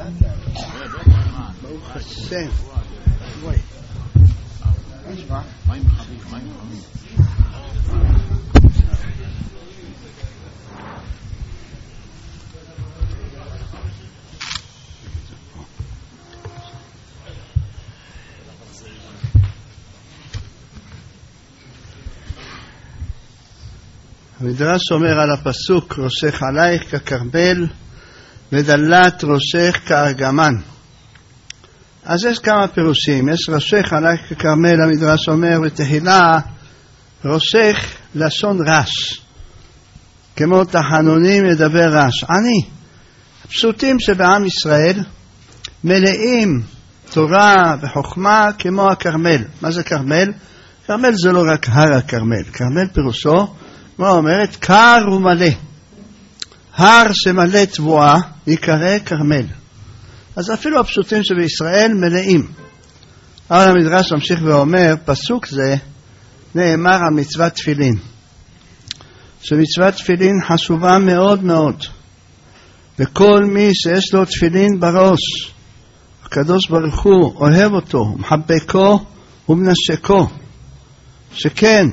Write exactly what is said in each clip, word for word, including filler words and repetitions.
ברוך השם. וואי. מה נשמע? מים חמים, מים חמים. המדרש אומר על הפסוק ראשך עלייך ככרמל ודלת ראשך כארגמן. אז יש כמה פירושים. יש ראשך עלייך ככרמל, המדרש אומר בתחילה ראשך לשון רש, כמו תחנונים ידבר רש. אני הפשוטים שבעם ישראל מלאים תורה וחוכמה כמו הכרמל. מה זה כרמל? כרמל זה לא רק הר הכרמל, כרמל פירושו מה אומרת? קר ומלא. הר שמלא תבואה יקרא כרמל. אז אפילו הפשוטים שבישראל מלאים. אבל המדרש ממשיך ואומר, פסוק זה נאמר על מצוות תפילין. שמצוות תפילין חשובה מאוד מאוד. וכל מי שיש לו תפילין בראש, הקדוש ברוך הוא אוהב אותו, מחבקו ומנשקו. שכן,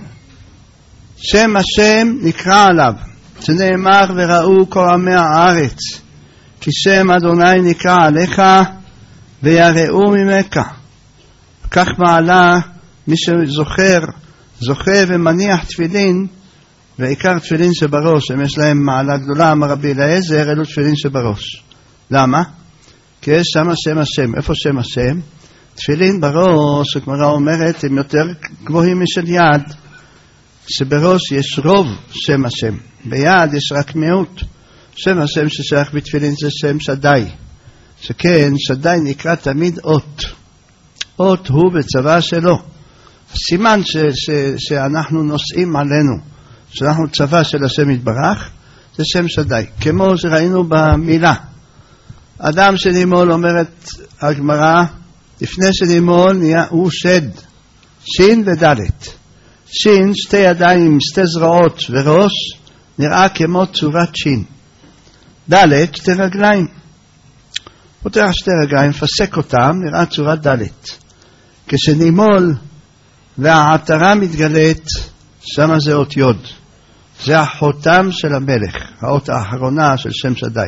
שם השם נקרא עליו, שנאמר וראו כל עמי הארץ, כי שם אדוני נקרא עליך ויראו ממך. כך מעלה מי שזוכר, זוכה ומניח תפילין, ועיקר תפילין שבראש, אם יש להם מעלה גדולה, אמר רבי אליעזר, אלו תפילין שבראש. למה? כי יש שם שם השם. איפה שם השם? תפילין בראש, הגמרא אומרת, הם יותר גבוהים משל יד, שבראש יש רוב שם השם, ביד יש רק מיעוט. שם השם ששייך בתפילין זה שם שדי, שכן שדי נקרא תמיד אות. אות הוא בצבא שלו, סימן ש, ש, שאנחנו נושאים עלינו, שאנחנו צבא של השם יתברך, זה שם שדי, כמו שראינו במילה. אדם שנימול, אומרת הגמרא, לפני שנימול נהיה הוא שד, שין ודלת. שין, שתי ידיים, שתי זרועות וראש, נראה כמו צורת שין. דלת, שתי רגליים. פותח שתי רגליים, מפסק אותם, נראה צורת דלת. כשנימול והעטרה מתגלית, שמה זה אות יוד. זה החותם של המלך, האות האחרונה של שם שדי.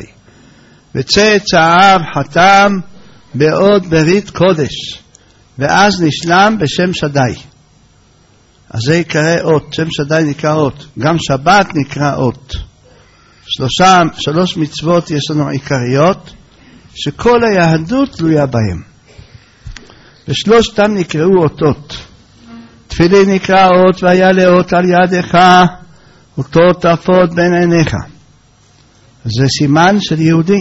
וצאצאיו חתם בעוד ברית קודש, ואז נשלם בשם שדי. אז זה יקרא אות, שם שדי נקרא אות, גם שבת נקרא אות. שלושה, שלוש מצוות יש לנו עיקריות, שכל היהדות תלויה בהם. ושלושתם נקראו אותות. תפילין נקרא אות, והיה לאות על ידך, אותות אפות בין עיניך. זה סימן של יהודי.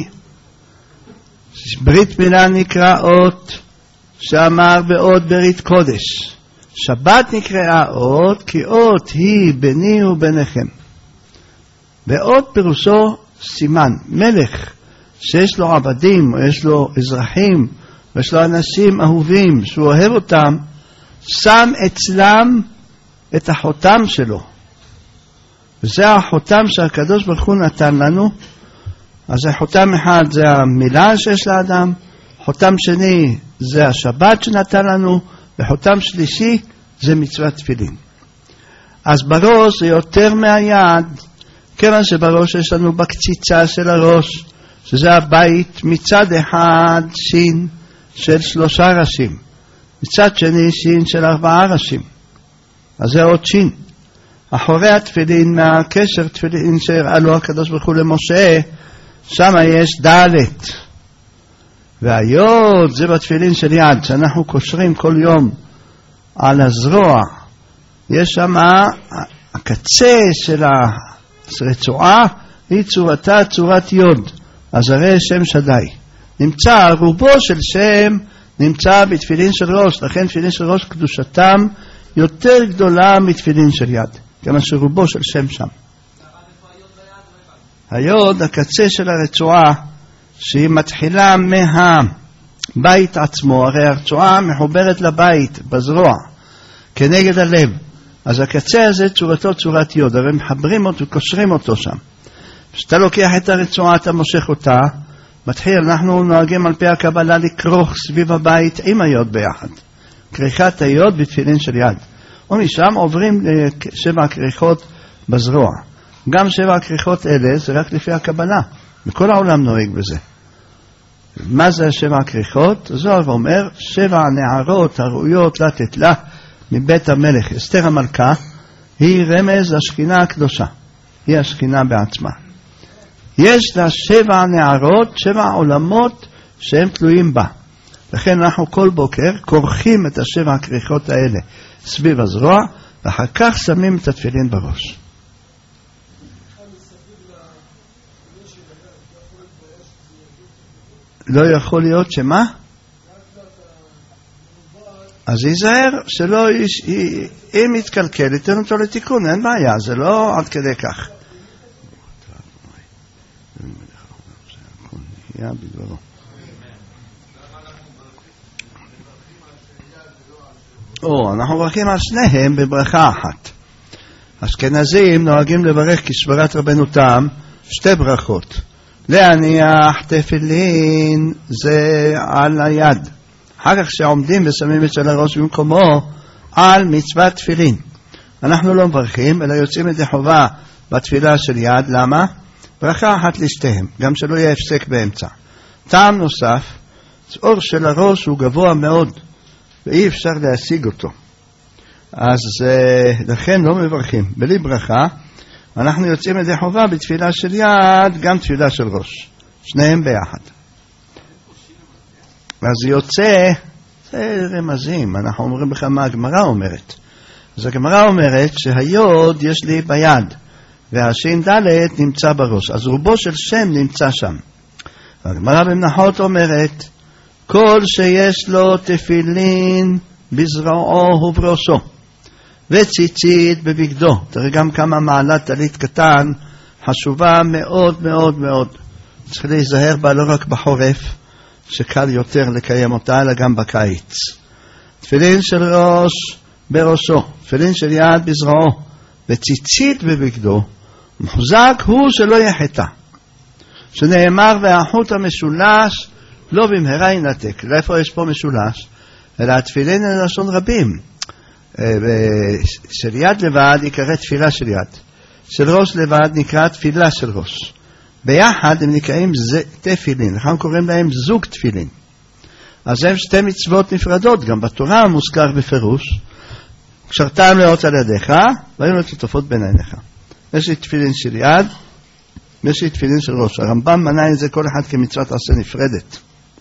ברית מילה נקרא אות, שאמר באות ברית קודש. שבת נקראה אות, כי אות היא ביני וביניכם. ואות פירושו סימן. מלך שיש לו עבדים, או יש לו אזרחים, או יש לו אנשים אהובים, שהוא אוהב אותם, שם אצלם את החותם שלו. וזה החותם שהקדוש ברוך הוא נתן לנו. אז החותם אחד זה המילה שיש לאדם, חותם שני זה השבת שנתן לנו, וחותם שלישי זה מצוות תפילין. אז בראש זה יותר מהיד, כיוון שבראש יש לנו בקציצה של הראש, שזה הבית מצד אחד שין של שלושה ראשים, מצד שני שין של ארבעה ראשים. אז זה עוד שין. אחורי התפילין, מהקשר תפילין שהראה לו הקדוש ברוך הוא למשה, שם יש דלת. והיוד זה בתפילין של יד, שאנחנו קושרים כל יום על הזרוע. יש שם הקצה של הרצועה, היא צורתה צורת יוד. אז הרי שם שדי. נמצא, רובו של שם נמצא בתפילין של ראש, לכן תפילין של ראש קדושתם יותר גדולה מתפילין של יד, כמה שרובו של שם שם. היוד, הקצה של הרצועה, שהיא מתחילה מהבית עצמו, הרי הרצועה מחוברת לבית, בזרוע, כנגד הלב. אז הקצה הזה צורתו צורת יוד, הרי מחברים אותו, קושרים אותו שם. כשאתה לוקח את הרצועה, אתה מושך אותה, מתחיל, אנחנו נוהגים על פי הקבלה לכרוך סביב הבית עם היוד ביחד. כריכת היוד בתפילין של יד. ומשם עוברים שבע כריכות בזרוע. גם שבע כריכות אלה זה רק לפי הקבלה. בכל העולם נוהג בזה. מה זה שבע כריכות? זוהר אומר, שבע הנערות הראויות לתת לה מבית המלך. אסתר המלכה היא רמז השכינה הקדושה. היא השכינה בעצמה. יש לה שבע נערות, שבע עולמות שהם תלויים בה. לכן אנחנו כל בוקר כורכים את השבע הכריכות האלה סביב הזרוע, ואחר כך שמים את התפילין בראש. לא יכול להיות שמה? אז ייזהר שלא, אם יתקלקל, ייתן אותו לתיקון, אין בעיה, זה לא עד כדי כך. או, אנחנו מברכים על שניהם בברכה אחת. אשכנזים נוהגים לברך כסברת רבנו תם שתי ברכות. להניח תפילין זה על היד. אחר כך שעומדים ושמים אצל הראש במקומו על מצוות תפילין. אנחנו לא מברכים, אלא יוצאים את החובה בתפילה של יד. למה? ברכה אחת לשתיהם, גם שלא יהיה הפסק באמצע. טעם נוסף, האור של הראש הוא גבוה מאוד, ואי אפשר להשיג אותו. אז לכן לא מברכים. בלי ברכה, אנחנו יוצאים את החובה בתפילה של יד, גם תפילה של ראש. שניהם ביחד. אז יוצא, זה רמזים, אנחנו אומרים לך מה הגמרא אומרת. אז הגמרא אומרת שהיוד יש לי ביד, והשין ד' נמצא בראש. אז רובו של שם נמצא שם. והגמרא במנחות אומרת, כל שיש לו תפילין בזרועו ובראשו, וציצית בבגדו. תראה גם כמה מעלת טלית קטן, חשובה מאוד מאוד מאוד. צריך להיזהר בה לא רק בחורף, שקל יותר לקיים אותה, אלא גם בקיץ. תפילין של ראש בראשו, תפילין של יד בזרועו, וציצית בבגדו, מחוזק הוא שלא יחטא. שנאמר והחוט המשולש לא במהרה ינתק. לאיפה יש פה משולש? אלא התפילין ללשון רבים. של יד לבד יקרא תפילה של יד. של ראש לבד נקרא תפילה של ראש. ביחד הם נקראים תפילין. אנחנו קוראים להם זוג תפילין. אז הם שתי מצוות נפרדות. גם בתורה מוזכר בפירוש. קשרתם לאות על ידיך, והיו לו תותפות בין עיניך. יש לי תפילין של יד, ויש לי תפילין של ראש. הרמב"ם מנה את זה כל אחד כמצוות עשה נפרדת.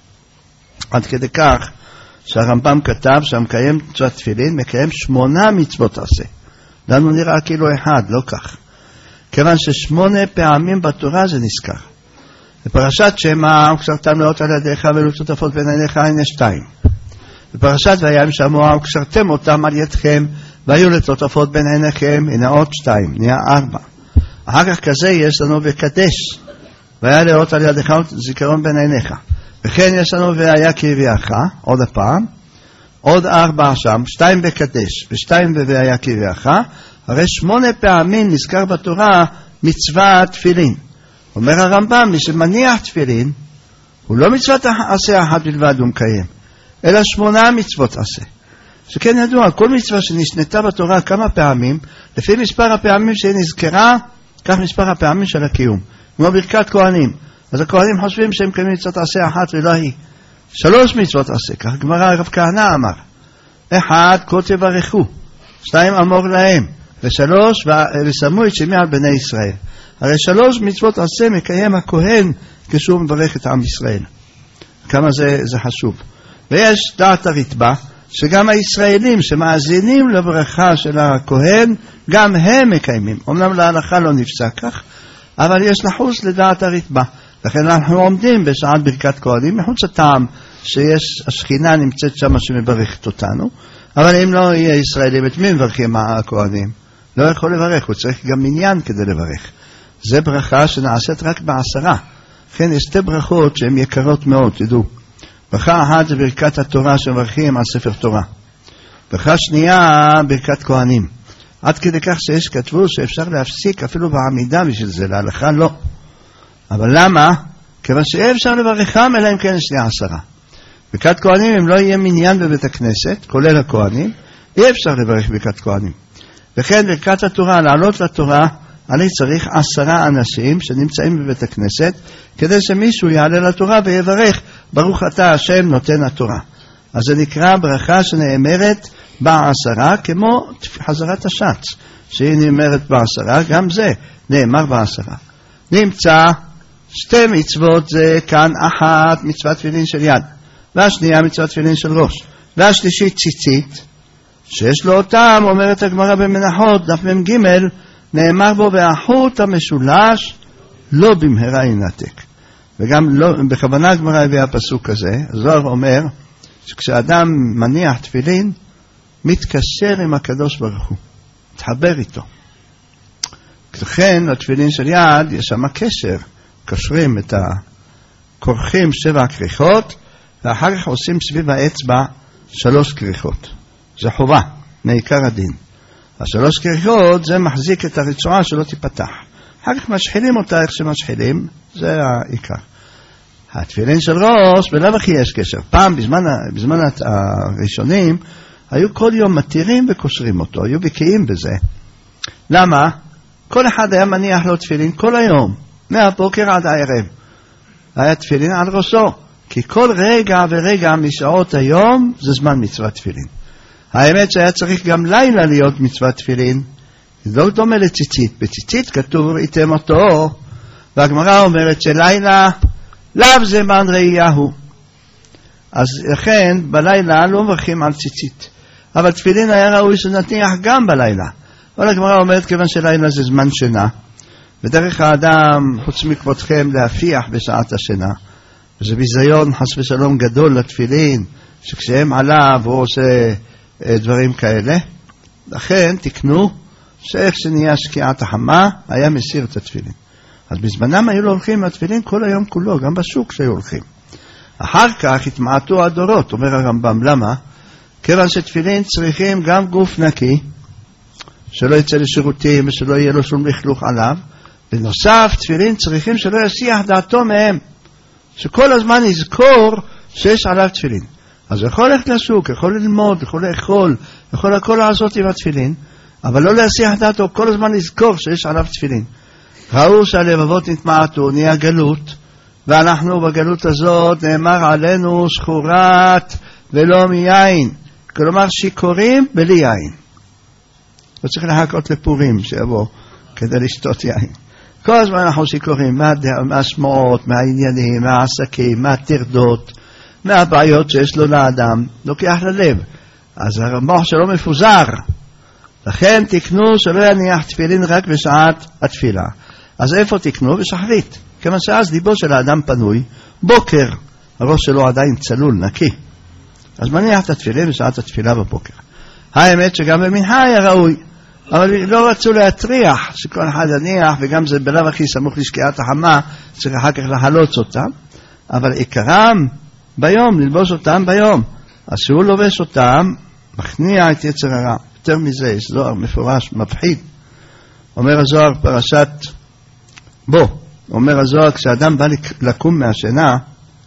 עד כדי כך שהרמב"ם כתב שהמקיים מצוות תפילין מקיים שמונה מצוות עשה. לנו נראה כאילו אחד, לא כך. כיוון ששמונה פעמים בתורה זה נזכר. בפרשת שמע, וקשרתם לאות על ידיך ולא תותפות בין עיניך, הנה שתיים. בפרשת וים שמוע, וקשרתם אותם על ידכם, והיו לתותפות בין עיניכם, הנה עוד שתיים, נהיה ארבע. אחר כך כזה יש לנו בקדש, והיה לאות על ידיך זיכרון בין עיניך. וכן יש לנו והיה כביאך, עוד הפעם, עוד ארבע שם, שתיים בקדש ושתיים והיה כביאך, הרי שמונה פעמים נזכר בתורה מצוות תפילין. אומר הרמב"ם, מי שמניח תפילין, הוא לא מצוות עשה אחת בלבד הוא מקיים, אלא שמונה מצוות עשה. שכן ידוע, כל מצווה שנשנתה בתורה כמה פעמים, לפי מספר הפעמים שהיא נזכרה, כך מספר הפעמים של הקיום. כמו ברכת כהנים. אז הכהנים חושבים שהם קיימים מצוות עשה אחת ולא היא. שלוש מצוות עשה, כך גמרא הרב כהנא אמר. אחד, כה תברכו. שתיים, אמור להם. ושלוש, ושמו את שמי על בני ישראל. הרי שלוש מצוות עשה מקיים הכהן כשהוא מברך את עם ישראל. כמה זה, זה חשוב. ויש דעת הרתב"א, שגם הישראלים שמאזינים לברכה של הכהן, גם הם מקיימים. אמנם להלכה לא נפסק כך, אבל יש לחוץ לדעת הרתב"א. לכן אנחנו עומדים בשעת ברכת כהנים, מחוץ הטעם שיש, השכינה נמצאת שם שמברכת אותנו, אבל אם לא יהיה ישראלים, את מי מברכים הכהנים? לא יכול לברך, הוא צריך גם מניין כדי לברך. זה ברכה שנעשית רק בעשרה. לכן יש שתי ברכות שהן יקרות מאוד, תדעו. ברכה אחת זה ברכת התורה שמברכים על ספר תורה. ברכה שנייה, ברכת כהנים. עד כדי כך שיש כתבו שאפשר להפסיק אפילו בעמידה בשביל זה, להלכה לא. אבל למה? כיוון שאי אפשר לברכם אלא אם כן יש לי עשרה. ברכת כהנים אם לא יהיה מניין בבית הכנסת, כולל הכהנים, אי אפשר לברך ברכת כהנים. וכן ברכת התורה, לעלות לתורה, אני צריך עשרה אנשים שנמצאים בבית הכנסת, כדי שמישהו יעלה לתורה ויברך, ברוך אתה השם נותן התורה. אז זה נקרא ברכה שנאמרת בעשרה, כמו חזרת השץ, שהיא נאמרת בעשרה, גם זה נאמר בעשרה. נמצא שתי מצוות, זה כאן אחת מצוות תפילין של יד, והשנייה מצוות תפילין של ראש, והשלישית ציצית, שיש לו אותם, אומרת הגמרא במנחות, דף מ"ג, נאמר בו והחוט המשולש לא במהרה ינתק. וגם לא, בכוונה הגמרא הביאה הפסוק הזה, הזוהר אומר שכשאדם מניח תפילין, מתקשר עם הקדוש ברוך הוא, מתחבר איתו. לכן התפילין של יד יש שם קשר, קשרים את הכורכים שבע כריכות, ואחר כך עושים סביב האצבע שלוש כריכות. זה חובה, מעיקר הדין. השלוש כריכות זה מחזיק את הרצועה שלא תיפתח. אחר כך משחילים אותה איך שמשחילים, זה העיקר. התפילין של ראש, בלב הכי יש קשר. פעם, בזמן, בזמן הראשונים, היו כל יום מתירים וקושרים אותו, היו בקיאים בזה. למה? כל אחד היה מניח לו תפילין כל היום, מהבוקר עד הערב. היה תפילין על ראשו, כי כל רגע ורגע משעות היום זה זמן מצוות תפילין. האמת שהיה צריך גם לילה להיות מצוות תפילין, זה לא דומה לציצית. בציצית כתוב ראיתם אותו, והגמרא אומרת שלילה לאו זמן ראיהו. אז לכן בלילה לא מברכים על ציצית. אבל תפילין היה ראוי שנניח גם בלילה. אבל הגמרא אומרת כיוון שלילה זה זמן שינה, ודרך האדם חוץ מכבודכם להפיח בשעת השינה, וזה ביזיון חס ושלום גדול לתפילין, שכשהם עליו הוא עושה דברים כאלה. לכן תקנו שאיך שנהיה שקיעת החמה היה מסיר את התפילין. אז בזמנם היו הולכים לתפילין כל היום כולו, גם בשוק שהיו הולכים. אחר כך התמעטו הדורות, אומר הרמב"ם. למה? כיוון שתפילין צריכים גם גוף נקי, שלא יצא לשירותים ושלא יהיה לו שום לכלוך עליו. בנוסף, תפילין צריכים שלא יסיח דעתו מהם, שכל הזמן יזכור שיש עליו תפילין. אז הוא יכול ללכת לשוק, יכול ללמוד, יכול לאכול, יכול הכל לעשות עם התפילין, אבל לא להסיח דעתו, כל הזמן לזכור שיש עליו תפילין. ראו שהלבבות נתמעטו, נהיה גלות, ואנחנו בגלות הזאת נאמר עלינו שחורת ולא מיין, כלומר שיקורים בלי יין. לא צריך לחכות לפורים שיבוא כדי לשתות יין. כל הזמן אנחנו שיקורים מהשמועות, מהעניינים, מהעסקים, מהטרדות, מהבעיות שיש לו לאדם, לוקח ללב. אז המוח שלו מפוזר. לכן תקנו שלא יניח תפילין רק בשעת התפילה. אז איפה תקנו? בשחרית. כיוון שאז ליבו של האדם פנוי, בוקר, הראש שלו עדיין צלול, נקי. אז מניח את התפילין בשעת התפילה בבוקר. האמת שגם במנחה היה ראוי, אבל לא רצו להטריח שכל אחד יניח, וגם זה בלב הכי סמוך לשקיעת החמה, צריך אחר כך לחלוץ אותם, אבל עיקרם ביום, ללבוש אותם ביום. אז שהוא לובש אותם, מכניע את יצר הרע. יותר מזה, יש זוהר מפורש, מפחיד. אומר הזוהר פרשת בו, אומר הזוהר, כשאדם בא לקום מהשינה,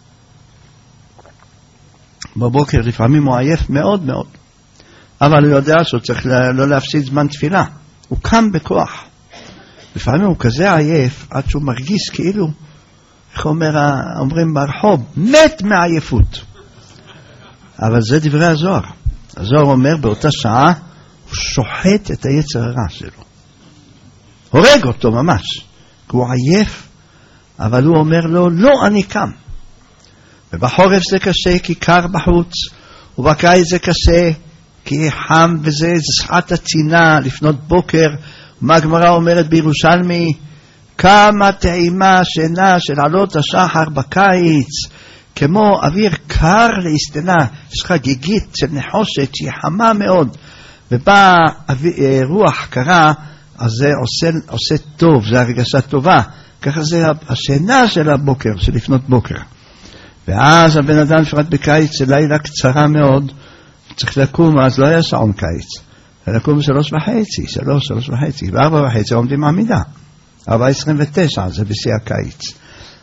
בבוקר לפעמים הוא עייף מאוד מאוד, אבל הוא יודע שהוא צריך לא להפסיד זמן תפילה. הוא קם בכוח. לפעמים הוא כזה עייף, עד שהוא מרגיש כאילו, איך אומר, אומרים ברחוב, מת מעייפות. אבל זה דברי הזוהר. הזוהר אומר, באותה שעה, הוא שוחט את היצר הרע שלו. הורג אותו ממש. כי הוא עייף, אבל הוא אומר לו, לא, אני קם. ובחורף זה קשה, כי קר בחוץ, ובקיץ זה קשה, כי חם וזה, זה שעת הצינה, לפנות בוקר. מה הגמרא אומרת בירושלמי? כמה טעימה שינה של עלות השחר בקיץ, כמו אוויר קר להסתנה, יש חגיגית של נחושת שהיא חמה מאוד, ובא רוח קרה, אז זה עושה, עושה טוב, זה הרגשה טובה. ככה זה השינה של הבוקר, של לפנות בוקר. ואז הבן אדם שרת בקיץ, זה לילה קצרה מאוד, צריך לקום, אז לא היה שעון קיץ, לקום שלוש וחצי, שלוש, שלוש וחצי, וארבע וחצי עומדים עמידה, ארבע עשרים ותשע, זה בשיא הקיץ.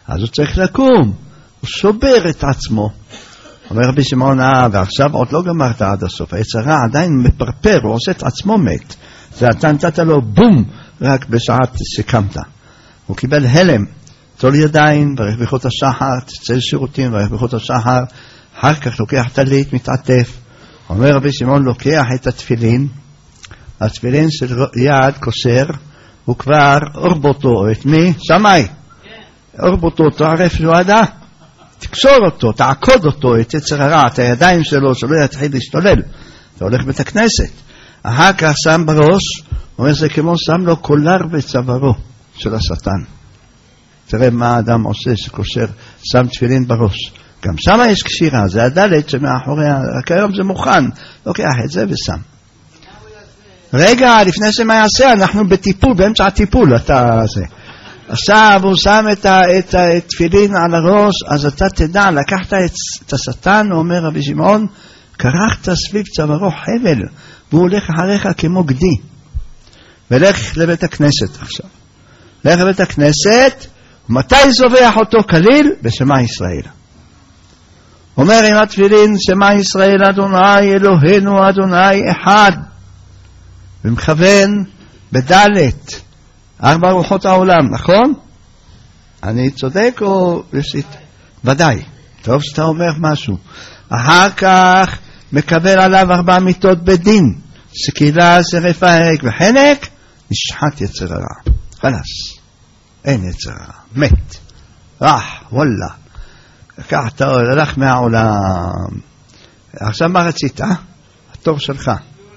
אז הוא צריך לקום, הוא שובר את עצמו. אומר רבי שמעון, אה, ועכשיו עוד לא גמרת עד הסוף, היצר הרע עדיין מפרפר, הוא עושה את עצמו מת. זה אתה נתת לו בום, רק בשעת שקמת. הוא קיבל הלם, תול ידיים, ברך ברכות השחר, תצא לשירותים, ברך ברכות השחר, אחר כך לוקח טלית, מתעטף. אומר רבי שמעון, לוקח את התפילין, התפילין של יד כושר, הוא כבר אורבותו, את מי? שמאי. אורבותו, תערף יועדה, תקשור אותו, תעקוד אותו, את יצר הרע, את הידיים שלו, שלא יתחיל להשתולל. אתה הולך בית הכנסת. אחר כך שם בראש, אומר זה כמו שם לו קולר בצווארו של השטן. תראה מה האדם עושה שקושר, שם תפילין בראש. גם שם יש קשירה, זה הדלת שמאחורי, רק היום זה מוכן, לוקח את זה ושם. רגע, לפני שמה יעשה, אנחנו בטיפול, באמצע הטיפול, אתה זה. עכשיו הוא שם את התפילין על הראש, אז אתה תדע, לקחת את השטן, אומר רבי שמעון, קרחת סביב צווארו חבל, והוא הולך אחריך כמו גדי. ולך לבית הכנסת עכשיו. לך לבית הכנסת, מתי זובח אותו כליל? בשמע ישראל. אומר עם התפילין, שמע ישראל אדוני אלוהינו אדוני אחד. ומכוון בדלת, ארבע רוחות העולם, נכון? אני צודק או ישית? ודאי. טוב שאתה אומר משהו. אחר כך מקבל עליו ארבע מיתות בדין. סקילה, שרף ההרג וחנק, נשחט יצר הרע. חלס. אין יצר הרע. מת. רח, וואלה. לקח את האור, הלך מהעולם. עכשיו מה רצית? אה? התור שלך.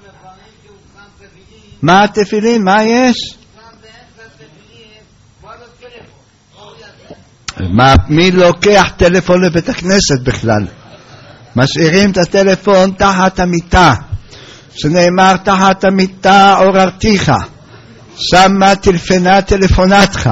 מה התפילין? מה יש? מה, מי לוקח טלפון לבית הכנסת בכלל? משאירים את הטלפון תחת המיטה. שנאמר תחת המיטה עוררתיך. שמה טלפנה טלפונתך.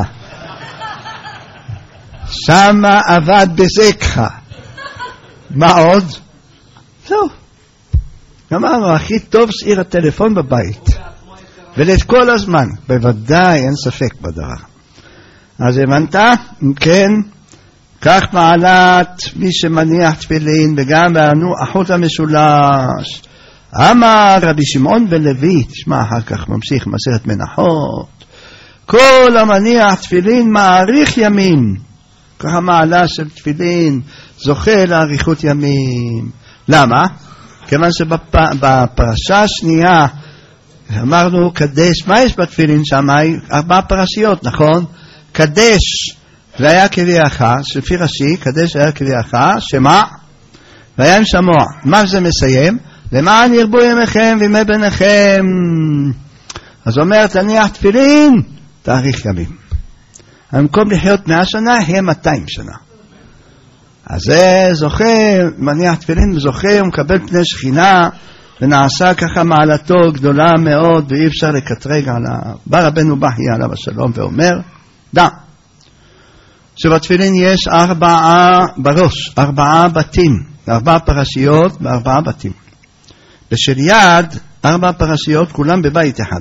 שמה עבד בזקך. מה עוד? זהו. אמרנו, הכי טוב שעיר הטלפון בבית. ולכל הזמן. בוודאי, אין ספק בדבר. אז הבנת? כן. כך מעלת מי שמניח תפילין, וגם בענו החוט המשולש. אמר רבי שמעון בן לוי, תשמע אחר כך ממשיך מסכת מנחות, כל המניח תפילין מאריך ימים. ככה מעלה של תפילין זוכה לאריכות ימים. למה? כיוון שבפרשה השנייה אמרנו קדש, מה יש בתפילין שם? ארבע פרשיות, נכון? קדש והיה כביאך, לפי רש"י, קדש והיה כביאך, שמה? והיה עם שמוע. מה זה מסיים? למען ירבו ימיכם וימי בניכם. אז אומר, תניח תפילין, תאריך ימים. במקום לחיות מאה שנה, יהיה מאתיים שנה. אז זה זוכה, מניח תפילין וזוכה, הוא מקבל פני שכינה, ונעשה ככה מעלתו גדולה מאוד, ואי אפשר לקטרג על ה... בא רבנו בכי עליו השלום ואומר, דע, שבתפילין יש ארבעה בראש, ארבעה בתים, ארבעה פרשיות וארבעה בתים. בשל יד, ארבע פרשיות, כולם בבית אחד.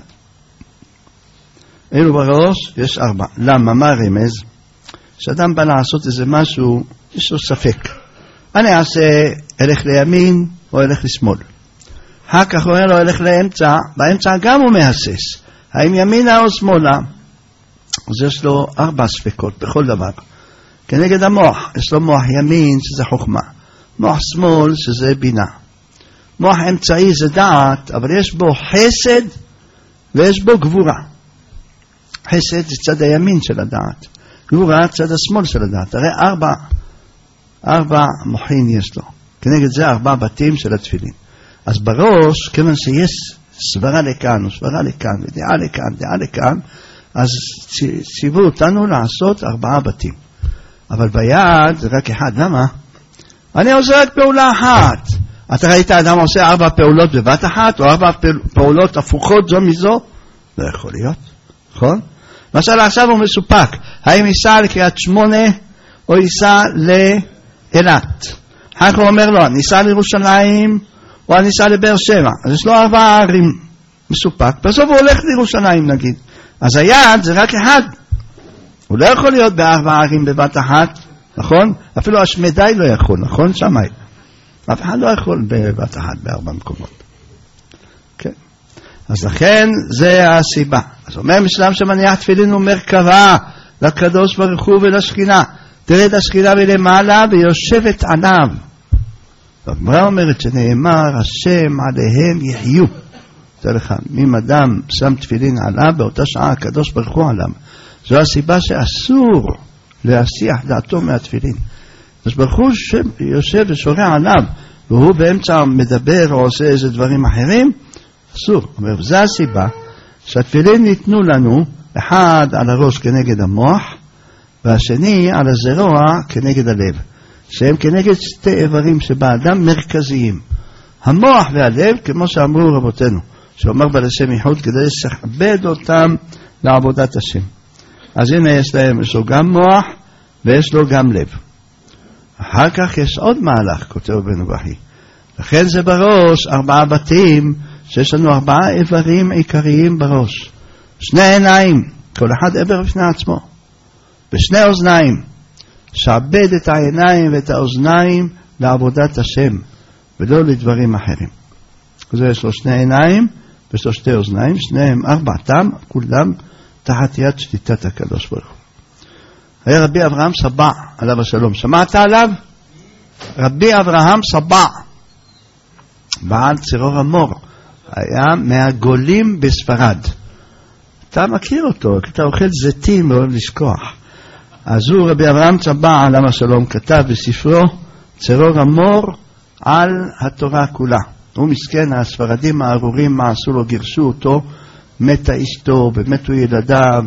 אלו בראש, יש ארבע. למה? מה רמז? כשאדם בא לעשות איזה משהו, יש לו ספק. אני אעשה, אלך לימין או אלך לשמאל. אחר כך הוא אומר לו, אלך לאמצע, באמצע גם הוא מהסס. האם ימינה או שמאלה? אז יש לו ארבע ספקות בכל דבר. כנגד המוח, יש לו מוח ימין, שזה חוכמה. מוח שמאל, שזה בינה. מוח אמצעי זה דעת, אבל יש בו חסד ויש בו גבורה. חסד זה צד הימין של הדעת, גבורה צד השמאל של הדעת. הרי ארבע, ארבע מוחין יש לו. כנגד זה ארבע בתים של התפילין. אז בראש, כיוון שיש סברה לכאן וסברה לכאן ודעה לכאן, דעה לכאן, אז ציוו אותנו לעשות ארבעה בתים. אבל ביד זה רק אחד. למה? אני עושה רק פעולה אחת. אתה ראית אדם עושה ארבע פעולות בבת אחת, או ארבע פעולות הפוכות זו מזו? לא יכול להיות, נכון? למשל עכשיו הוא מסופק, האם ייסע לקריית שמונה, או ייסע לאילת? אחר כך הוא אומר לו, ניסע לירושלים, או ניסע לבאר שבע. אז יש לו ארבע ערים מסופק, בסוף הוא הולך לירושלים נגיד. אז היד זה רק אחד. הוא לא יכול להיות בארבע ערים בבת אחת, נכון? אפילו השמדי לא יכול, נכון? שמאי. אף אחד לא יכול בבת אחת בארבע מקומות. כן. אז לכן זה הסיבה. אז אומר משלם שמניח תפילין ומרכבה לקדוש ברוך הוא ולשכינה. תרד השכינה מלמעלה ויושבת עליו. והגמרא אומרת שנאמר השם עליהם יחיו. זה לך, אם אדם שם תפילין עליו, באותה שעה הקדוש ברוך הוא עליו. זו הסיבה שאסור להסיח דעתו מהתפילין. אז ברוך הוא יושב ושורע עליו, והוא באמצע מדבר או עושה איזה דברים אחרים, אסור. אומר, זו הסיבה שהתפילין ניתנו לנו, אחד על הראש כנגד המוח, והשני על הזרוע כנגד הלב, שהם כנגד שתי איברים שבאדם מרכזיים. המוח והלב, כמו שאמרו רבותינו, שאומר בלשם ייחוד, כדי לשכבד אותם לעבודת השם. אז הנה יש להם, יש לו גם מוח ויש לו גם לב. אחר כך יש עוד מהלך, כותב בן ובחי. לכן זה בראש ארבעה בתים, שיש לנו ארבעה איברים עיקריים בראש. שני עיניים, כל אחד עבר בפני עצמו. ושני אוזניים, שעבד את העיניים ואת האוזניים לעבודת השם, ולא לדברים אחרים. אז יש לו שני עיניים, ויש לו שתי אוזניים, שניהם ארבעתם, כולם תחת יד שליטת הקדוש ברוך הוא. היה רבי אברהם סבא, עליו השלום. שמעת עליו? רבי אברהם סבא, בעל צרור המור, היה מהגולים בספרד. אתה מכיר אותו, כי אתה אוכל זיתים ואוהב לשכוח. אז הוא רבי אברהם סבא, עליו השלום, כתב בספרו צרור המור על התורה כולה. הוא מסכן, הספרדים הארורים, מה עשו לו, גירשו אותו, מתה אשתו ומתו ילדיו,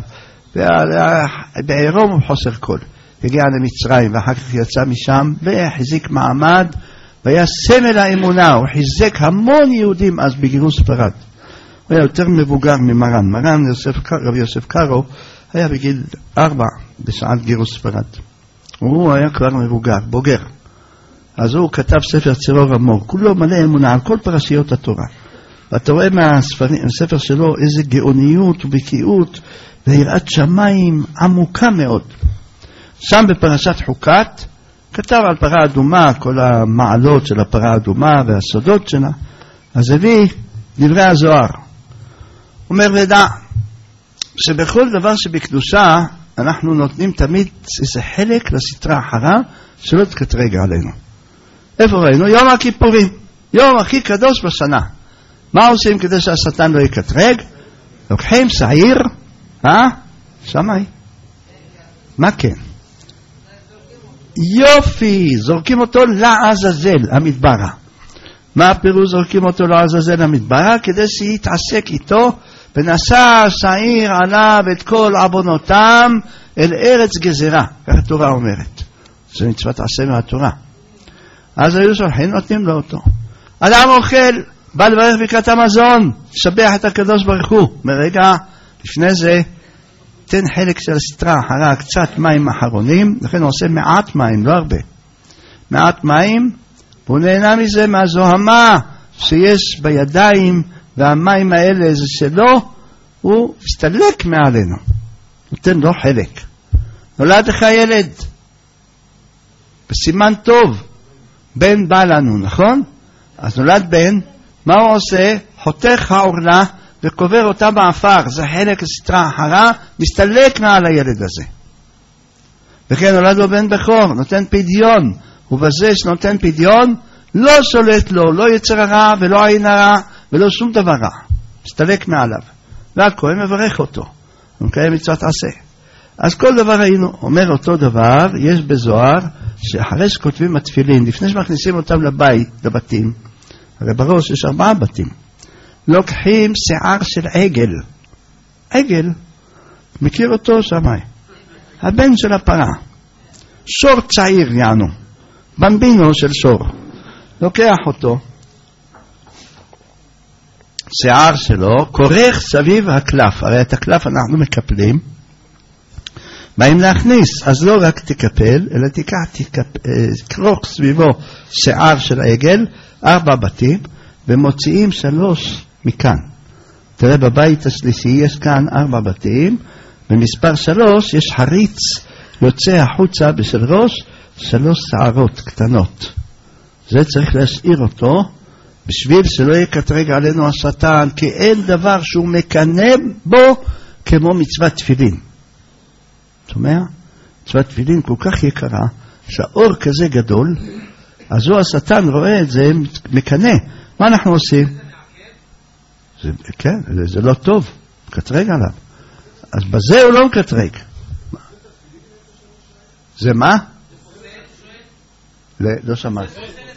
בעירום הוא חוסר כל. הגיע למצרים ואחר כך יצא משם והחזיק מעמד והיה סמל האמונה. הוא חיזק המון יהודים אז בגירוש ספרד. הוא היה יותר מבוגר ממרן. מרן יוסף, רבי יוסף קארו היה בגיל ארבע בשעת גירוש ספרד. הוא היה כבר מבוגר, בוגר. אז הוא כתב ספר צרור המור, כולו מלא אמונה על כל פרשיות התורה. ואתה רואה מהספר שלו איזה גאוניות ובקיאות ויראת שמיים עמוקה מאוד. שם בפרשת חוקת כתב על פרה אדומה, כל המעלות של הפרה אדומה והסודות שלה. אז הביא דברי הזוהר. אומר ודע שבכל דבר שבקדושה אנחנו נותנים תמיד איזה חלק לסתרה אחרה שלא תקטרג עלינו. איפה ראינו? יום הכיפורים, יום הכי קדוש בשנה. מה עושים כדי שהשטן לא יקטרג? לוקחים שעיר, אה? שמאי. מה כן? יופי, זורקים אותו לעזאזל, המדברה. מה הפירוש זורקים אותו לעזאזל, המדברה? כדי שיתעסק איתו, ונשא שעיר עליו את כל עוונותם אל ארץ גזירה. כך התורה אומרת. זה מצוות עשה מהתורה. אז היו שולחים, נותנים לו אותו. אדם אוכל, בא לברך ברכת המזון, שבח את הקדוש ברוך הוא. מרגע, לפני זה, תן חלק של הסתרה אחרה, קצת מים אחרונים, לכן הוא עושה מעט מים, לא הרבה. מעט מים, והוא נהנה מזה מהזוהמה שיש בידיים, והמים האלה זה שלו, הוא מסתלק מעלינו. נותן לו חלק. נולד לך ילד, בסימן טוב, בן בא לנו, נכון? אז נולד בן, מה הוא עושה? חותך העורלה וקובר אותה באפר, זה חלק הסתרה אחרה, מסתלק מעל הילד הזה. וכן נולד לו בן בכור, נותן פדיון, ובזה שנותן פדיון, לא שולט לו, לא יצר הרע ולא עין הרע ולא שום דבר רע, מסתלק מעליו. והכהן מברך אותו, הוא מקיים מצוות עשה. אז כל דבר היינו, אומר אותו דבר, יש בזוהר, שאחרי שכותבים התפילין, לפני שמכניסים אותם לבית, לבתים, הרי בראש יש ארבעה בתים, לוקחים שיער של עגל. עגל, מכיר אותו שמאי? הבן של הפרה. שור צעיר יענו, במבינו של שור. לוקח אותו, שיער שלו, כורך סביב הקלף. הרי את הקלף אנחנו מקפלים, באים להכניס, אז לא רק תקפל, אלא תיקח, תקרוק סביבו שיער של עגל, ארבע בתים, ומוציאים שלוש מכאן. תראה, בבית השלישי יש כאן ארבע בתים, במספר שלוש יש חריץ יוצא החוצה בשל ראש שלוש שערות קטנות. זה צריך להשאיר אותו בשביל שלא יקטרג עלינו השטן, כי אין דבר שהוא מקנא בו כמו מצוות תפילין. זאת אומרת, מצוות תפילין כל כך יקרה, שהאור כזה גדול, אז הוא השטן רואה את זה, מקנא. מה אנחנו עושים? זה, כן, זה, זה לא טוב, מקטרג עליו. אז בזה הוא לא מקטרג. זה מה? לא, לא שמעת.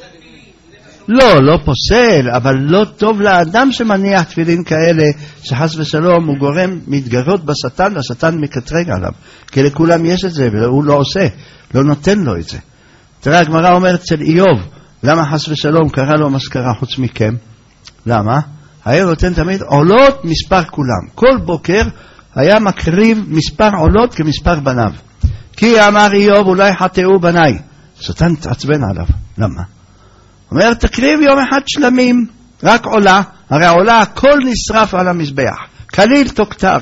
לא, לא פוסל, אבל לא טוב לאדם שמניח תפילין כאלה, שחס ושלום הוא גורם מתגרות בשטן, והשטן מקטרג עליו. כי לכולם יש את זה, והוא לא עושה, לא נותן לו את זה. תראה, הגמרא אומרת אצל איוב, למה חס ושלום קרא לו מזכרה חוץ מכם? למה? היה נותן תמיד עולות מספר כולם. כל בוקר היה מקריב מספר עולות כמספר בניו. כי אמר איוב, אולי חטאו בניי. השטן תעצבן עליו. למה? אומר, תקריב יום אחד שלמים, רק עולה, הרי העולה הכל נשרף על המזבח, כליל תוקטר.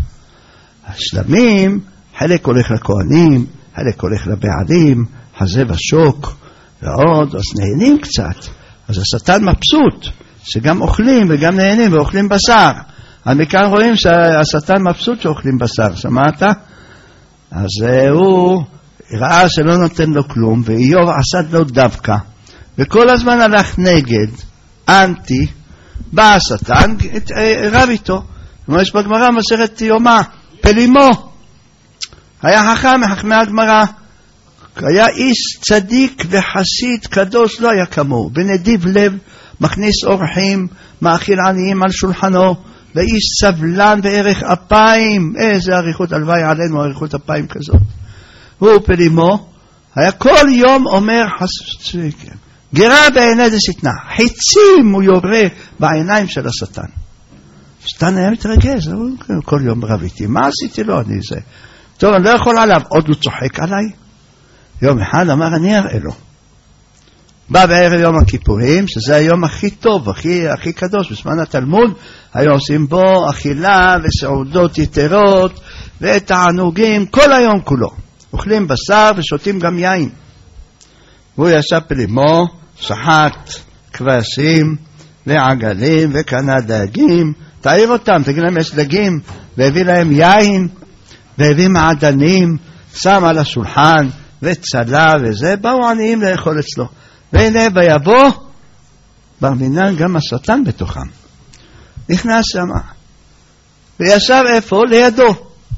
השלמים, חלק הולך לכהנים, חלק הולך לבעלים, חזה ושוק, ועוד, אז נהנים קצת. אז השטן מבסוט, שגם אוכלים וגם נהנים ואוכלים בשר. אז מכאן רואים שהשטן מבסוט שאוכלים בשר, שמעת? אז הוא ראה שלא נותן לו כלום, ואיוב עשה לו דווקא. וכל הזמן הלך נגד, אנטי, בא השטן, רב איתו. כמו יש בגמרא מסכת יומא, פלימו. היה חכם מחכמי הגמרא. היה איש צדיק וחסיד קדוש, לא היה כמוהו. בנדיב לב, מכניס אורחים, מאכיל עניים על שולחנו, ואיש סבלן וערך אפיים. איזה אריכות, הלוואי עלינו אריכות אפיים כזאת. הוא פלימו, היה כל יום אומר חסד, גרה בעיני דשטנה, חיצים הוא יורה בעיניים של השטן. השטן היה מתרגז, כל יום רב איתי, מה עשיתי לו? אני זה. טוב, אני לא יכול עליו, עוד הוא צוחק עליי. יום אחד אמר, אני אראה לו. בא בערב יום הכיפורים, שזה היום הכי טוב, הכי, הכי קדוש, בזמן התלמוד, היו עושים בו אכילה וסעודות יתרות, ותענוגים, כל היום כולו. אוכלים בשר ושותים גם יין. והוא ישב פלימו, שחט כבשים ועגלים וקנה דגים, תעיר אותם, תגיד להם יש דגים, והביא להם יין, והביא מעדנים, שם על השולחן, וצלה וזה, באו עניים לאכול אצלו. והנה ביבוא, בר מינן גם השטן בתוכם. נכנס שמה, וישב איפה? לידו.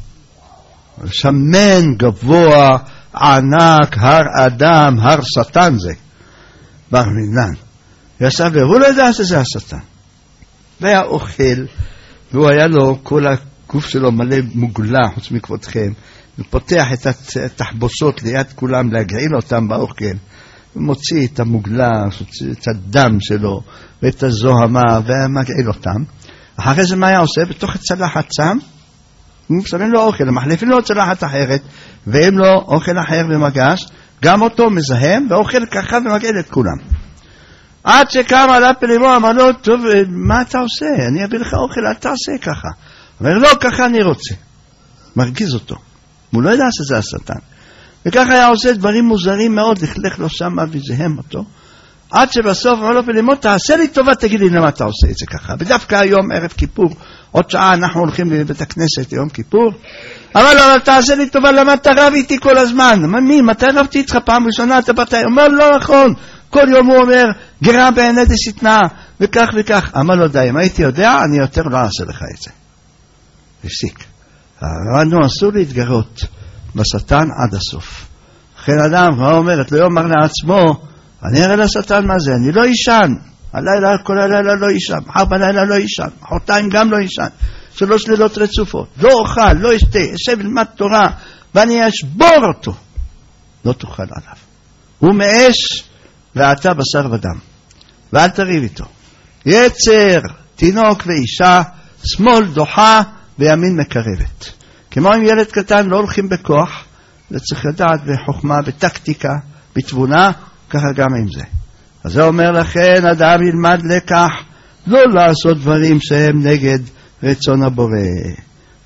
שמן, גבוה, ענק, הר אדם, הר שטן זה. בר מינן. ישב והוא לא יודע שזה השטן. והיה אוכל, והוא היה לו, כל הגוף שלו מלא מוגלה, חוץ מכבודכם, ופותח את התחבושות ליד כולם, להגעיל אותם באוכל, ומוציא את המוגלה, את הדם שלו, ואת הזוהמה, ומגעיל אותם. אחרי זה מה היה עושה? בתוך הצלחת שם, שמים לו אוכל, הם מחליפים לו צלחת אחרת, ואם לו אוכל אחר במגש, גם אותו מזהם, ואוכל ככה ומגעיל את כולם. עד שקם עליו פלימו, אמר לו, טוב, מה אתה עושה? אני אביא לך אוכל, אל תעשה ככה. אומר, לא, ככה אני רוצה. מרגיז אותו. הוא לא יודע שזה השטן. וככה היה עושה דברים מוזרים מאוד, לכלך לו שם וזהם אותו. עד שבסוף אמר לו פלימו, תעשה לי טובה, תגיד לי למה אתה עושה את זה ככה. ודווקא היום, ערב כיפור, עוד שעה אנחנו הולכים לבית הכנסת יום כיפור. אמר לו, תעשה לי טובה, למה אתה רב איתי כל הזמן? מי, מתי רבתי איתך פעם ראשונה? אתה באת, אומר, לא נכון. כל יום הוא אומר, גרה בעיני דשטנה, וכך וכך. אמר לו, די, אם הייתי יודע, אני יותר לא אעשה לך את זה. הפסיק. אמרנו, אסור להתגרות בשטן עד הסוף. לכן אדם, מה אומרת, לא אומר לעצמו, אני אראה לשטן מה זה, אני לא אישן. הלילה, כל הלילה לא אישן, מחר בלילה לא אישן, מחרתיים גם לא אישן. שלוש לילות רצופות. לא אוכל, לא אשתה, אשב ללמד תורה, ואני אשבור אותו. לא תאכל עליו. הוא מאש, ואתה בשר ודם. ואל תריב איתו. יצר, תינוק ואישה, שמאל דוחה וימין מקרבת. כמו עם ילד קטן לא הולכים בכוח, זה צריך לדעת בחוכמה, בטקטיקה, בתבונה, ככה גם עם זה. אז זה אומר לכן, אדם ילמד לקח, לא לעשות דברים שהם נגד רצון הבורא.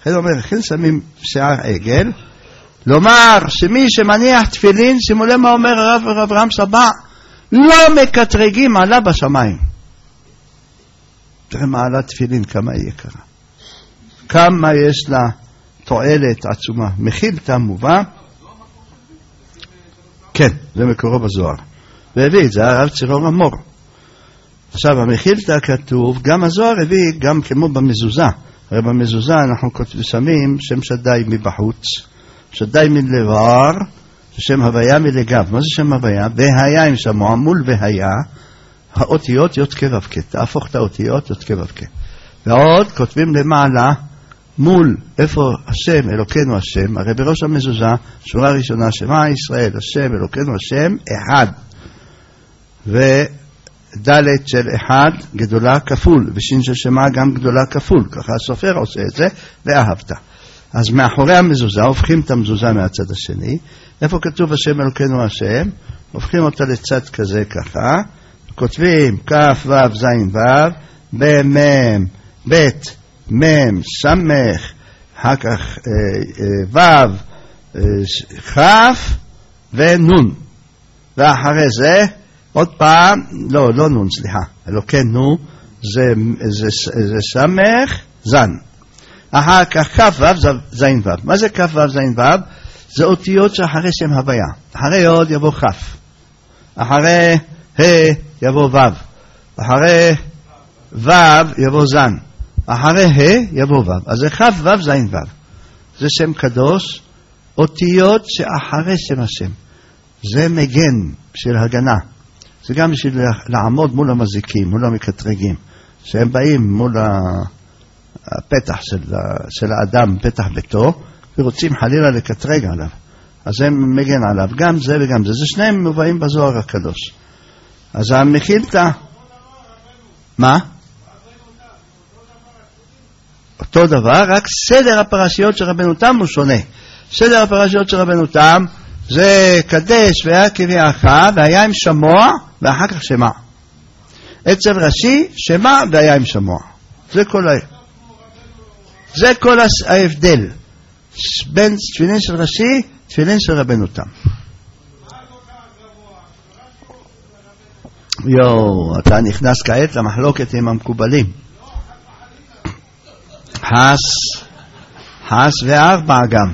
לכן אומר, לכן שמים שיער עגל, לומר שמי שמניח תפילין, שימו לב מה אומר הרב אברהם סבא, לא מקטרגים עלה בשמיים. תראה מעלה תפילין, כמה היא יקרה. כמה יש לה תועלת עצומה. מחילתא מובא, כן, זה מקורו בזוהר. והביא את זה הרב צרור המור. עכשיו, המחילתא כתוב, גם הזוהר הביא, גם כמו במזוזה. הרי במזוזה אנחנו שמים שם שדי מבחוץ, שדי מלבר, שם הוויה מלגב. מה זה שם הוויה? והיה עם שמוע, מול והיה, האותיות י' כ' ו' כ'. תהפוך את האותיות י' כ' ו' כ'. ועוד כותבים למעלה, מול איפה השם אלוקינו השם, הרי בראש המזוזה, שורה ראשונה, שמע ישראל, השם אלוקינו השם, אחד. ודלת של אחד גדולה כפול, ושין של שמע גם גדולה כפול, ככה הסופר עושה את זה, ואהבת. אז מאחורי המזוזה, הופכים את המזוזה מהצד השני, איפה כתוב השם אלוקינו השם, הופכים אותה לצד כזה ככה, כותבים כף ו' ז' ו', במם, ב' מם, סמך, אחר כך ו' כף ונון. ואחרי זה, עוד פעם, לא, לא נון, סליחה, אלוקינו, זה, זה, זה סמך, זן. אחר כך כף ו' זין ו'. מה זה כף ו' זין ו'? זה אותיות שאחרי שם הוויה. אחרי עוד יבוא כף. אחרי ה' יבוא ו'. אחרי ו' יבוא זן. אחרי ה' יבוא ו'. אז זה כף ו' זין ו'. זה שם קדוש, אותיות שאחרי שם השם. זה מגן של הגנה. זה גם בשביל לעמוד מול המזיקים, מול המקטרגים. שהם באים מול הפתח של, של האדם, פתח ביתו, ורוצים חלילה לקטרג עליו. אז זה מגן עליו. גם זה וגם זה. זה שניהם מובאים בזוהר הקדוש. אז המחילתא, מה? אותו דבר, רק סדר הפרשיות של רבנו תם הוא שונה. סדר הפרשיות של רבנו תם זה קדש והיה כביעך והיה עם שמוע ואחר כך שמע. אצל רש"י שמע והיה עם שמוע. זה כל ה... זה כל ההבדל בין תפילין של רש"י תפילין של רבנו תם. יו, אתה נכנס כעת למחלוקת עם המקובלים. חס, חס וארבע גם.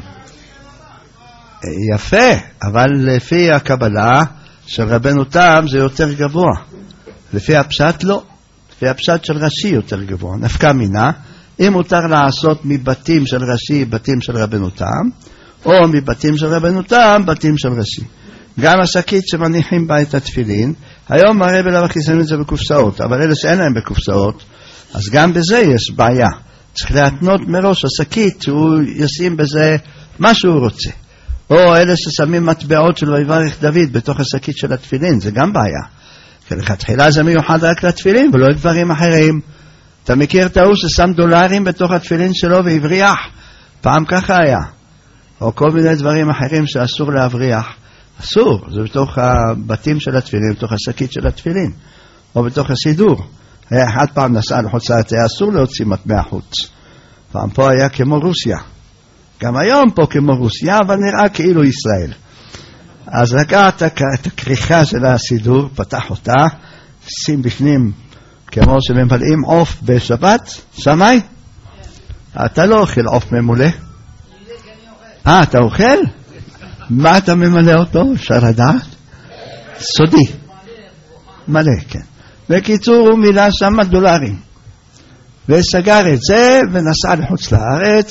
יפה, אבל לפי הקבלה של רבנו תם זה יותר גבוה. לפי הפשט לא. לפי הפשט של רש"י יותר גבוה. נפקא מינה, אם מותר לעשות מבתים של רש"י בתים של רבנו תם, או מבתים של רבנו תם בתים של רש"י. גם השקית שמניחים בה את התפילין, היום הרב אליו הכיסנו את זה בקופסאות, אבל אלה שאין להם בקופסאות, אז גם בזה יש בעיה. צריך להתנות מראש השקית שהוא ישים בזה מה שהוא רוצה. או אלה ששמים מטבעות של ויברך דוד בתוך השקית של התפילין, זה גם בעיה. כי לכתחילה זה מיוחד רק לתפילין ולא לדברים אחרים. אתה מכיר את ההוא ששם דולרים בתוך התפילין שלו והבריח? פעם ככה היה. או כל מיני דברים אחרים שאסור להבריח. אסור, זה בתוך הבתים של התפילין, בתוך השקית של התפילין. או בתוך הסידור. היה אחד פעם נסע לחוץ לארץ, היה אסור להוציא מטבע חוץ. פעם פה היה כמו רוסיה. גם היום פה כמו רוסיה, אבל נראה כאילו ישראל. אז לקח את הכריכה של הסידור, פתח אותה, שים בפנים, כמו שממלאים עוף בשבת, שמי? אתה לא אוכל עוף ממולא? אה, אתה אוכל? מה אתה ממלא אותו? אפשר לדעת? סודי. מלא, כן. בקיצור, הוא מילא שם דולרים. וסגר את זה, ונסע לחוץ לארץ,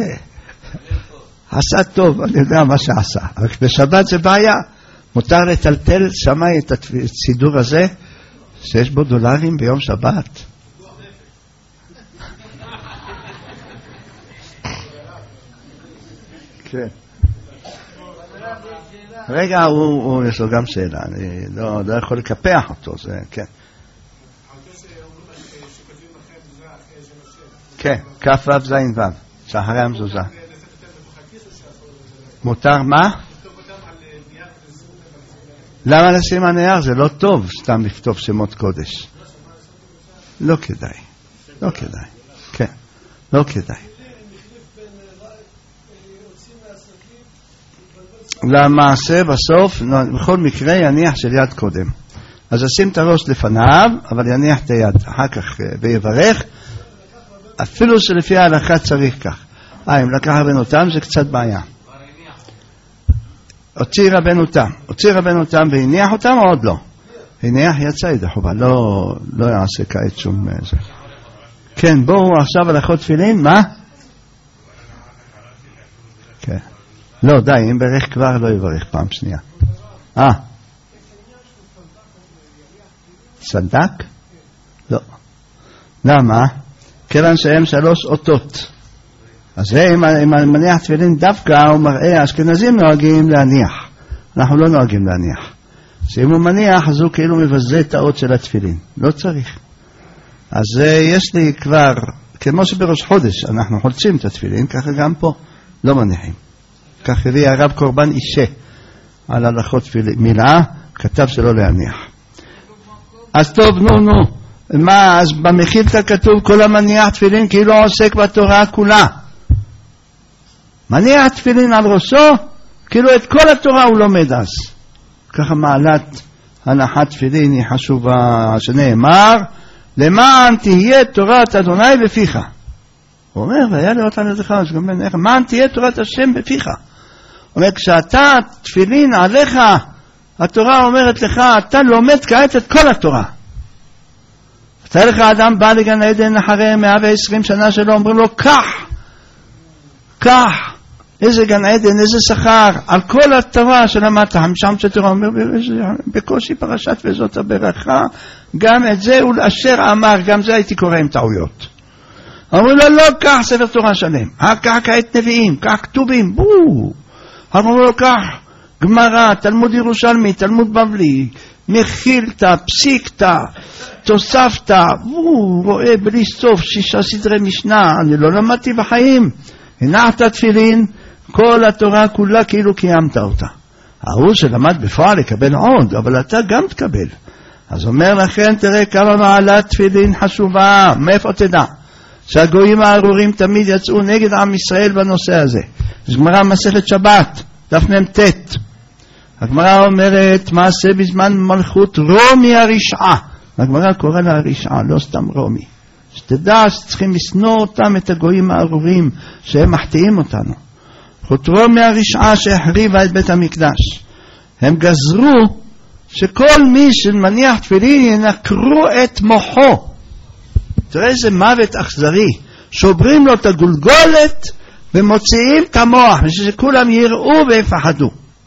ועשה טוב, אני יודע מה שעשה. רק בשבת זה בעיה. מותר לטלטל שמי את הסידור הזה, שיש בו דולרים ביום שבת. כן. רגע, הוא, הוא יש לו גם שאלה, אני לא, לא יכול לקפח אותו, זה, כן. כן, כף ו' זין ו', שאחרי המזוזה. מותר מה? למה לשים הנייר? זה לא טוב סתם לכתוב שמות קודש. לא כדאי, לא כדאי, כן, לא כדאי. למעשה בסוף, בכל מקרה יניח של יד קודם. אז ישים את הראש לפניו, אבל יניח את היד, אחר כך ויברך, אפילו שלפי ההלכה צריך כך. אה, אם לקח רבנו תם זה קצת בעיה. הוציא רבנו תם, הוציא רבנו תם והניח אותם או עוד לא? הניח יצא ידי חובה, לא, לא יעשה כעת שום זה. כן, בואו עכשיו הלכות תפילין, מה? כן. לא, די, אם ברך כבר לא יברך פעם שנייה. אה. צדק? לא. למה? כיוון שהם שלוש אותות. אז אם מניח תפילין דווקא הוא מראה, האשכנזים נוהגים להניח. אנחנו לא נוהגים להניח. שאם הוא מניח אז הוא כאילו מבזה את האות של התפילין. לא צריך. אז יש לי כבר, כמו שבראש חודש אנחנו חולצים את התפילין, ככה גם פה לא מניחים. כך הביא הרב קורבן אישה על הלכות מילה, כתב שלא להניח. אז טוב, נו, נו. מה, אז במחילתא כתוב כל המניח תפילין כאילו עוסק בתורה כולה. מניח תפילין על ראשו, כאילו את כל התורה הוא לומד אז. ככה מעלת הנחת תפילין היא חשובה, שנאמר, למען תהיה תורת אדוני בפיך. הוא אומר, והיה לראות על ידך, למען תהיה תורת השם בפיך. הוא אומר, כשאתה תפילין עליך, התורה אומרת לך, אתה לומד כעת את כל התורה. אתה לך אדם בא לגן עדן אחרי מאה ועשרים שנה שלו, אומרים לו, כך, כך, איזה גן עדן, איזה שכר, על כל התורה שלמדת, המשם שתורה אומר, בקושי פרשת וזאת הברכה, גם את זה הוא אשר אמר, גם זה הייתי קורא עם טעויות. אמרו לו, לא, כך ספר תורה שלם, כך כעת נביאים, כך כתובים, בואו. אמרו לו, כך, גמרא, תלמוד ירושלמי, תלמוד בבלי, מחילתא, פסיקתא, תוספתא, הוא רואה בלי סוף שישה סדרי משנה, אני לא למדתי בחיים, הנחת תפילין, כל התורה כולה כאילו קיימת אותה. ההוא שלמד בפועל יקבל עוד, אבל אתה גם תקבל. אז אומר לכן, תראה כמה מעלת תפילין חשובה, מאיפה תדע? שהגויים הארורים תמיד יצאו נגד עם ישראל בנושא הזה. יש גמרא מסכת שבת, דף מ"ט. הגמרא אומרת, מעשה בזמן מלכות רומי הרשעה. הגמרא קורא לה הרשעה, לא סתם רומי. שתדע שצריכים לסנוע אותם, את הגויים הארורים, שהם מחטיאים אותנו. מלכות רומי הרשעה שהחריבה את בית המקדש. הם גזרו שכל מי שמניח תפילין ינקרו את מוחו. תראה איזה מוות אכזרי. שוברים לו את הגולגולת ומוציאים את המוח, בשביל שכולם יראו ויפחדו.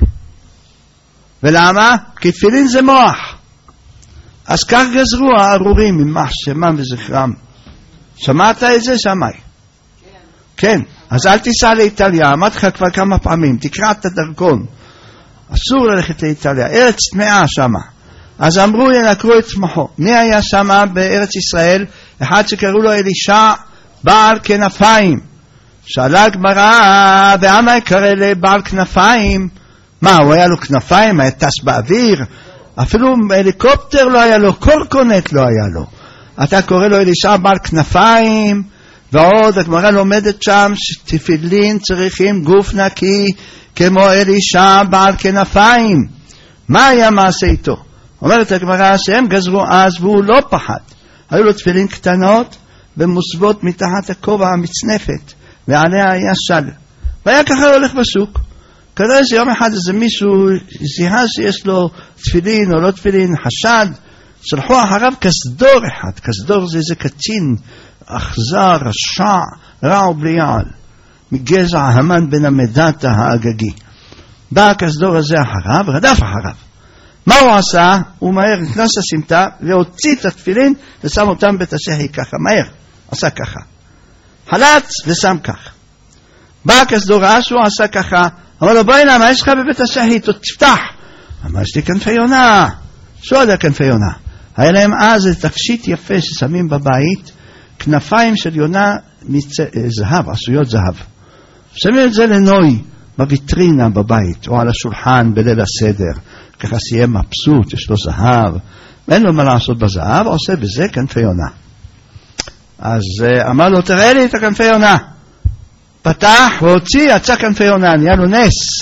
ולמה? כי תפילין זה מוח. אז כך גזרו הארורים ממש שמם וזכרם. שמעת את זה? שמי. כן. כן. אז אל תיסע לאיטליה, אמרתי לך כבר כמה פעמים, תקרא את הדרכון. אסור ללכת לאיטליה, ארץ טמאה שמה. אז אמרו ינקרו את מוחו. מי היה שמה בארץ ישראל? אחד שקראו לו אלישע בעל כנפיים. שאלה הגמרא, ואמה יקרא לבעל כנפיים? מה, הוא היה לו כנפיים? היה טס באוויר? אפילו הליקופטר לא היה לו, קורקונט לא היה לו. אתה קורא לו אלישע בעל כנפיים, ועוד הגמרא לומדת שם שתפילין צריכים גוף נקי כמו אלישע בעל כנפיים. מה היה מעשה איתו? אומרת הגמרא שהם גזרו אז והוא לא פחד. היו לו תפילין קטנות ומוסבות מתחת הכובע המצנפת, ועליה היה של. והיה ככה הולך בשוק. כנראה שיום אחד איזה מישהו זיהה שיש לו תפילין או לא תפילין, חשד, שלחו אחריו כסדור אחד. כסדור זה איזה קצין, אכזר, רשע, רע ובליעל, מגזע המן בן המדת האגגי. בא הכסדור הזה אחריו, רדף אחריו. מה הוא עשה? הוא מהר נכנס לסמטה והוציא את התפילין ושם אותם בית השחי ככה, מהר, עשה ככה. חלץ ושם ככה. בא הכסדור ראה שהוא עשה ככה, אמר לו, בואי נע, מה יש לך בבית השחי? תפתח. אמר, יש לי כנפי יונה. שו יודע כנפי יונה? היה להם אז איזה תכשיט יפה ששמים בבית, כנפיים של יונה מצ... זהב, עשויות זהב. שמים את זה לנוי בוויטרינה בבית, או על השולחן בליל הסדר. ככה סיים מבסוט, יש לו זהב. אין לו מה לעשות בזהב, עושה בזה כנפי יונה. אז אמר לו, תראה לי את הכנפי יונה. פתח והוציא, יצא כנפי יונה, נהיה לו נס.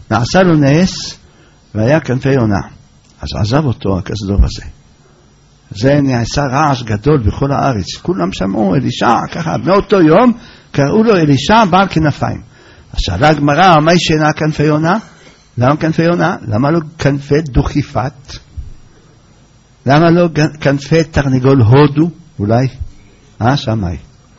נעשה לו נס, והיה כנפי יונה. אז עזב אותו הכסדור הזה. זה נעשה רעש גדול בכל הארץ. כולם שמעו אלישע, ככה, מאותו יום קראו לו אלישע בעל כנפיים. אז שאלה הגמרא, מה ישנה כנפי יונה? למה כנפי יונה? למה לא כנפי דוכיפת? למה לא כנפי תרנגול הודו? אולי? אה, שמאי.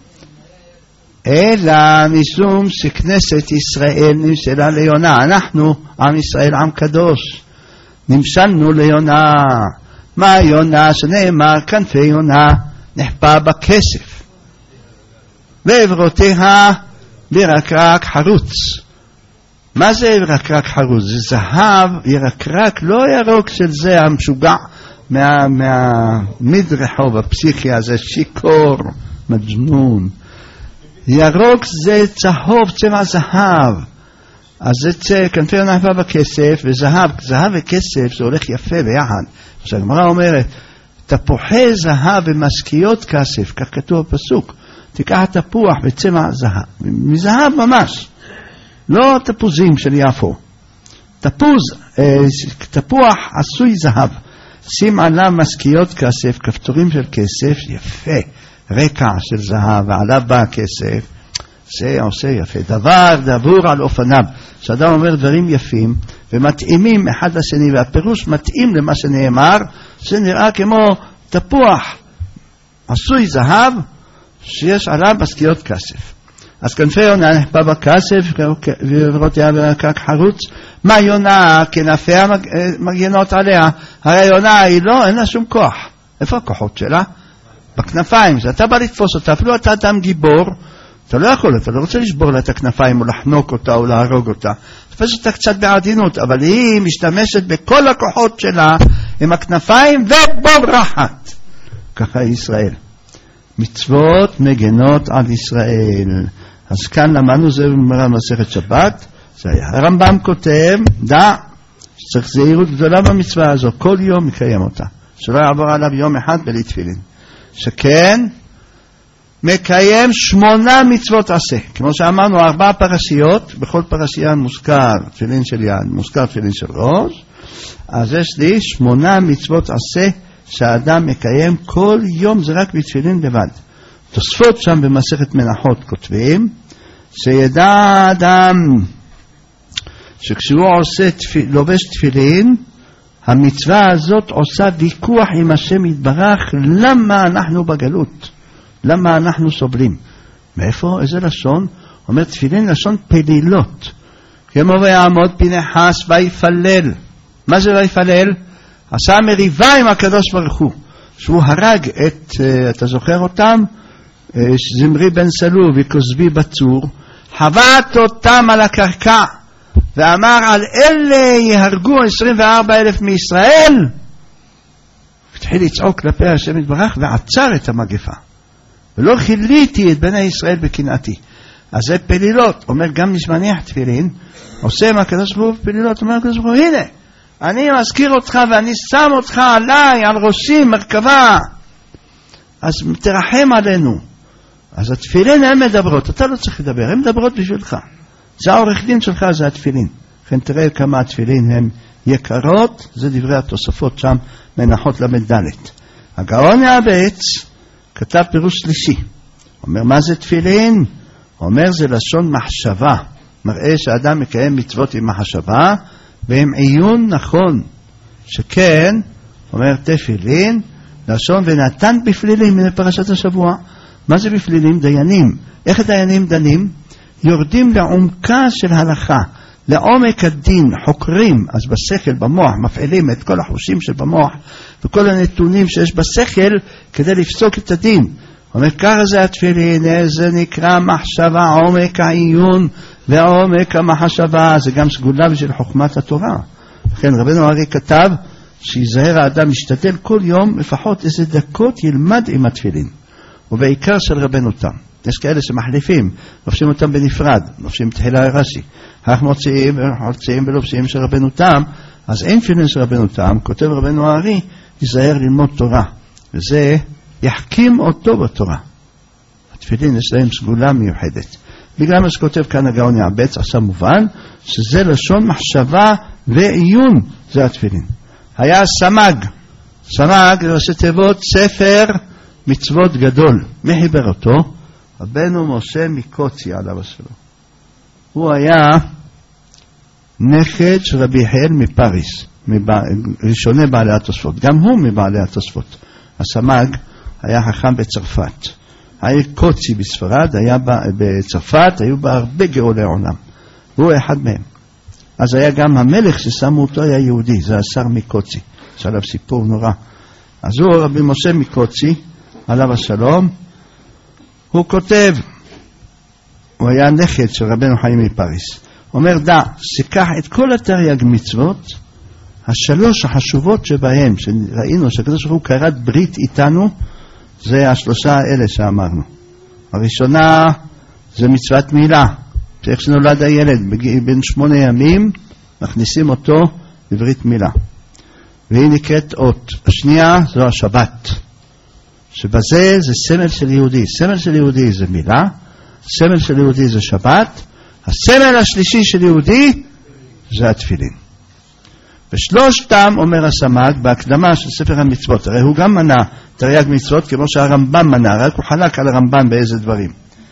אלא משום שכנסת ישראל נמשלה ליונה. אנחנו, עם ישראל, עם קדוש, נמשלנו ליונה. מה יונה שנאמר כנפי יונה נחפה בכסף ועברותיה בירקרק חרוץ. מה זה ירקרק חרוץ? זה זהב ירקרק, לא ירוק של זה המשוגע מה, מהמדרחוב הפסיכי הזה, שיקור מג'נון. ירוק זה צהוב, צבע זהב. אז זה כנפי יונה נחפה בכסף וזהב, זהב וכסף זה הולך יפה ביחד. שהגמרא אומרת, תפוחי זהב ומשכיות כסף, כך כתוב בפסוק, תיקח תפוח בצבע זהב, מזהב ממש, לא תפוזים של יפו, תפוז, אה, תפוח עשוי זהב, שים עליו משכיות כסף, כפתורים של כסף, יפה, רקע של זהב, ועליו בא הכסף, זה עושה יפה, דבר דבור על אופניו, שאדם אומר דברים יפים, ומתאימים אחד לשני, והפירוש מתאים למה שנאמר, זה נראה כמו תפוח עשוי זהב שיש עליו משכיות כסף. אז כנפי יונה נחפה בכסף ועברותיה בירקרק חרוץ. מה יונה? כנפיה מגנות עליה. הרי יונה היא לא, אין לה שום כוח. איפה הכוחות שלה? בכנפיים. אתה בא לתפוס אותה, אפילו אתה אדם גיבור, אתה לא יכול, אתה לא רוצה לשבור לה את הכנפיים או לחנוק אותה או להרוג אותה. תפס אותה קצת בעדינות, אבל היא משתמשת בכל הכוחות שלה עם הכנפיים ובורחת. ככה ישראל. מצוות מגנות על ישראל. אז כאן למדנו זה במראה מסכת שבת. זה היה. הרמב"ם כותב, דע, שצריך זהירות גדולה במצווה הזו, כל יום מקיים אותה. שלא יעבור עליו יום אחד בלי תפילין. שכן, מקיים שמונה מצוות עשה. כמו שאמרנו, ארבע פרשיות, בכל פרשייה מוזכר תפילין של יד, מוזכר תפילין של ראש, אז יש לי שמונה מצוות עשה שהאדם מקיים כל יום, זה רק בתפילין לבד. תוספות שם במסכת מנחות כותבים, שידע האדם שכשהוא עושה תפיל, לובש תפילין, המצווה הזאת עושה ויכוח עם השם יתברך, למה אנחנו בגלות? למה אנחנו סובלים? מאיפה? איזה לשון? אומר תפילין לשון פלילות. כמו ויעמוד פנחס ויפלל. מה זה ויפלל? עשה מריבה עם הקדוש ברוך הוא. שהוא הרג את, אתה זוכר אותם? זמרי בן סלו וכוזבי בצור. חבט אותם על הקרקע. ואמר על אלה יהרגו עשרים וארבעה אלף מישראל. התחיל לצעוק כלפי השם יתברך ועצר את המגפה. ולא חיליתי את בני ישראל בקנאתי. אז זה פלילות. אומר גם נשמניח תפילין, עושה עם הקדוש ברוך הוא פלילות, אומר הקדוש ברוך הוא, הנה, אני מזכיר אותך ואני שם אותך עליי, על ראשי, מרכבה. אז תרחם עלינו. אז התפילין הן מדברות, אתה לא צריך לדבר, הן מדברות בשבילך. זה העורך דין שלך, זה התפילין. לכן תראה כמה התפילין הן יקרות, זה דברי התוספות שם, מנחות למדלת. הגאון יעבץ, כתב פירוש שלישי. אומר, מה זה תפילין? אומר, זה לשון מחשבה. מראה שהאדם מקיים מצוות עם מחשבה, ועם עיון נכון. שכן, אומר תפילין, לשון ונתן בפלילים מן פרשת השבוע. מה זה בפלילים? דיינים. איך הדיינים דנים? יורדים לעומקה של הלכה, לעומק הדין, חוקרים, אז בשכל, במוח, מפעילים את כל החושים של במוח, וכל הנתונים שיש בשכל, כדי לפסוק את הדין. אומר, ככה זה התפילין, זה נקרא מחשבה, עומק העיון, ועומק המחשבה, זה גם סגולה בשביל חוכמת התורה. לכן רבנו הרי כתב, שיזהר האדם משתדל כל יום, לפחות איזה דקות ילמד עם התפילין, ובעיקר של רבנו תם. יש כאלה שמחליפים, לובשים אותם בנפרד, לובשים תחילה רש"י. אנחנו מוציאים, מוציאים ולובשים של רבנו תם, אז אין תפילין של רבנו תם, כותב רבנו הארי, ייזהר ללמוד תורה, וזה יחכים אותו בתורה. התפילין יש להם סגולה מיוחדת. בגלל מה שכותב כאן הגאון יעבץ, עשה מובן, שזה לשון מחשבה ועיון, זה התפילין. היה סמ"ג, סמ"ג זה ראשי תיבות ספר מצוות גדול. מי חיבר אותו? רבנו משה מקוצי עליו השלום. הוא היה נכד של רבי יחיאל מפריס, מבע... ראשוני בעלי התוספות, גם הוא מבעלי התוספות. הסמ"ג היה חכם בצרפת, היה קוצי בספרד, היה בצרפת, היו בה הרבה גאולי עולם, והוא אחד מהם. אז היה גם המלך ששמו אותו היה יהודי, זה השר מקוצי, יש עליו סיפור נורא. אז הוא רבי משה מקוצי עליו השלום, הוא כותב, הוא היה נכד של רבנו חיים מפריס, אומר דע, שיקח את כל התרי"ג מצוות, השלוש החשובות שבהם, שראינו שקדוש ברוך הוא כרת ברית איתנו, זה השלושה האלה שאמרנו. הראשונה זה מצוות מילה, איך שנולד הילד, בין שמונה ימים, מכניסים אותו לברית מילה. והיא נקראת אות. השנייה זו השבת, שבזה זה סמל של יהודי. סמל של יהודי זה מילה, סמל של יהודי זה שבת, הסמל השלישי של יהודי זה התפילין. ושלושתם, אומר הסמ"ג, בהקדמה של ספר המצוות, הרי הוא גם מנה תרי"ג מצוות כמו שהרמב"ם מנה, רק הוא חלק על הרמב"ם באיזה דברים.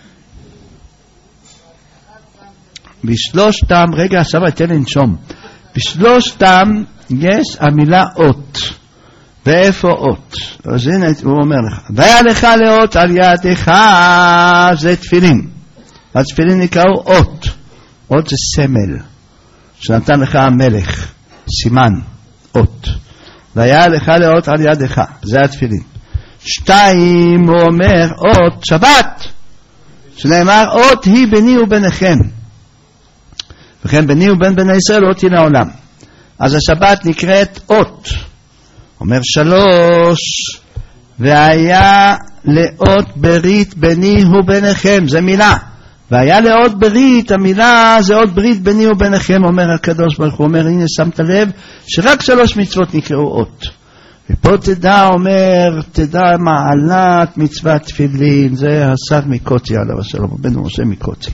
בשלושתם, רגע, עכשיו אתן לנשום, בשלושתם יש המילה אות. ואיפה אות? אז הנה הוא אומר לך, והיה לך לאות על ידך, זה תפילין. התפילין נקראו אות. אות זה סמל שנתן לך המלך, סימן, אות. והיה לך לאות על ידך, זה התפילין. שתיים, הוא אומר אות שבת, שנאמר אות היא ביני וביניכם, וכן ביני ובין בני ישראל אות היא לעולם. אז השבת נקראת אות. אומר שלוש, והיה לאות ברית ביני וביניכם, זה מילה. והיה לאות ברית, המילה זה אות ברית ביני וביניכם, אומר הקדוש ברוך הוא. אומר, הנה שמת לב שרק שלוש מצוות נקראו אות. ופה תדע, אומר, תדע מעלת מצוות תפילין, זה השר מקוצי עליו השלום, רבנו משה מקוצי.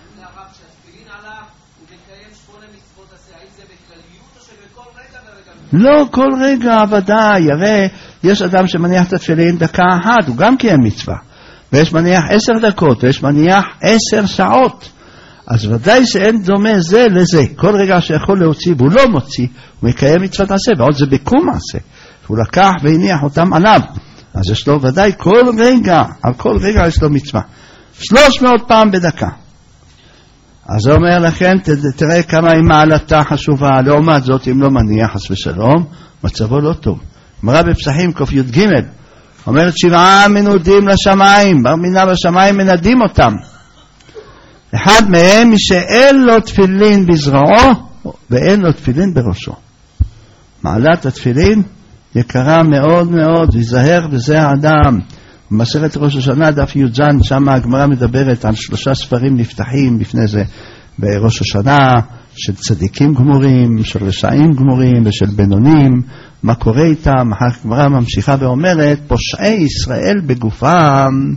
לא, כל רגע ודאי, הרי יש אדם שמניח את התפילין דקה אחת, הוא גם קיים מצווה, ויש מניח עשר דקות, ויש מניח עשר שעות, אז ודאי שאין דומה זה לזה. כל רגע שיכול להוציא והוא לא מוציא, הוא מקיים מצוות עשה, ועוד זה בקום עשה, הוא לקח והניח אותם עליו, אז יש לו ודאי כל רגע, על כל רגע יש לו מצווה, שלוש מאות פעם בדקה. אז הוא אומר לכם, תראה כמה היא מעלתה חשובה. לעומת זאת, אם לא מניח חס ושלום, מצבו לא טוב. אמרה בפסחים קוף י' ג' אומרת, שבעה מנודים לשמיים, בר מינה בשמיים מנדים אותם. אחד מהם מי שאין לו תפילין בזרועו ואין לו תפילין בראשו. מעלת התפילין יקרה מאוד מאוד, ויזהר בזה האדם. במסכת ראש השנה דף י"ז, שם הגמרא מדברת על שלושה ספרים נפתחים בפני זה בראש השנה, של צדיקים גמורים, של רשעים גמורים ושל בינונים. מה קורה איתם? הגמרא ממשיכה ואומרת, פושעי ישראל בגופם,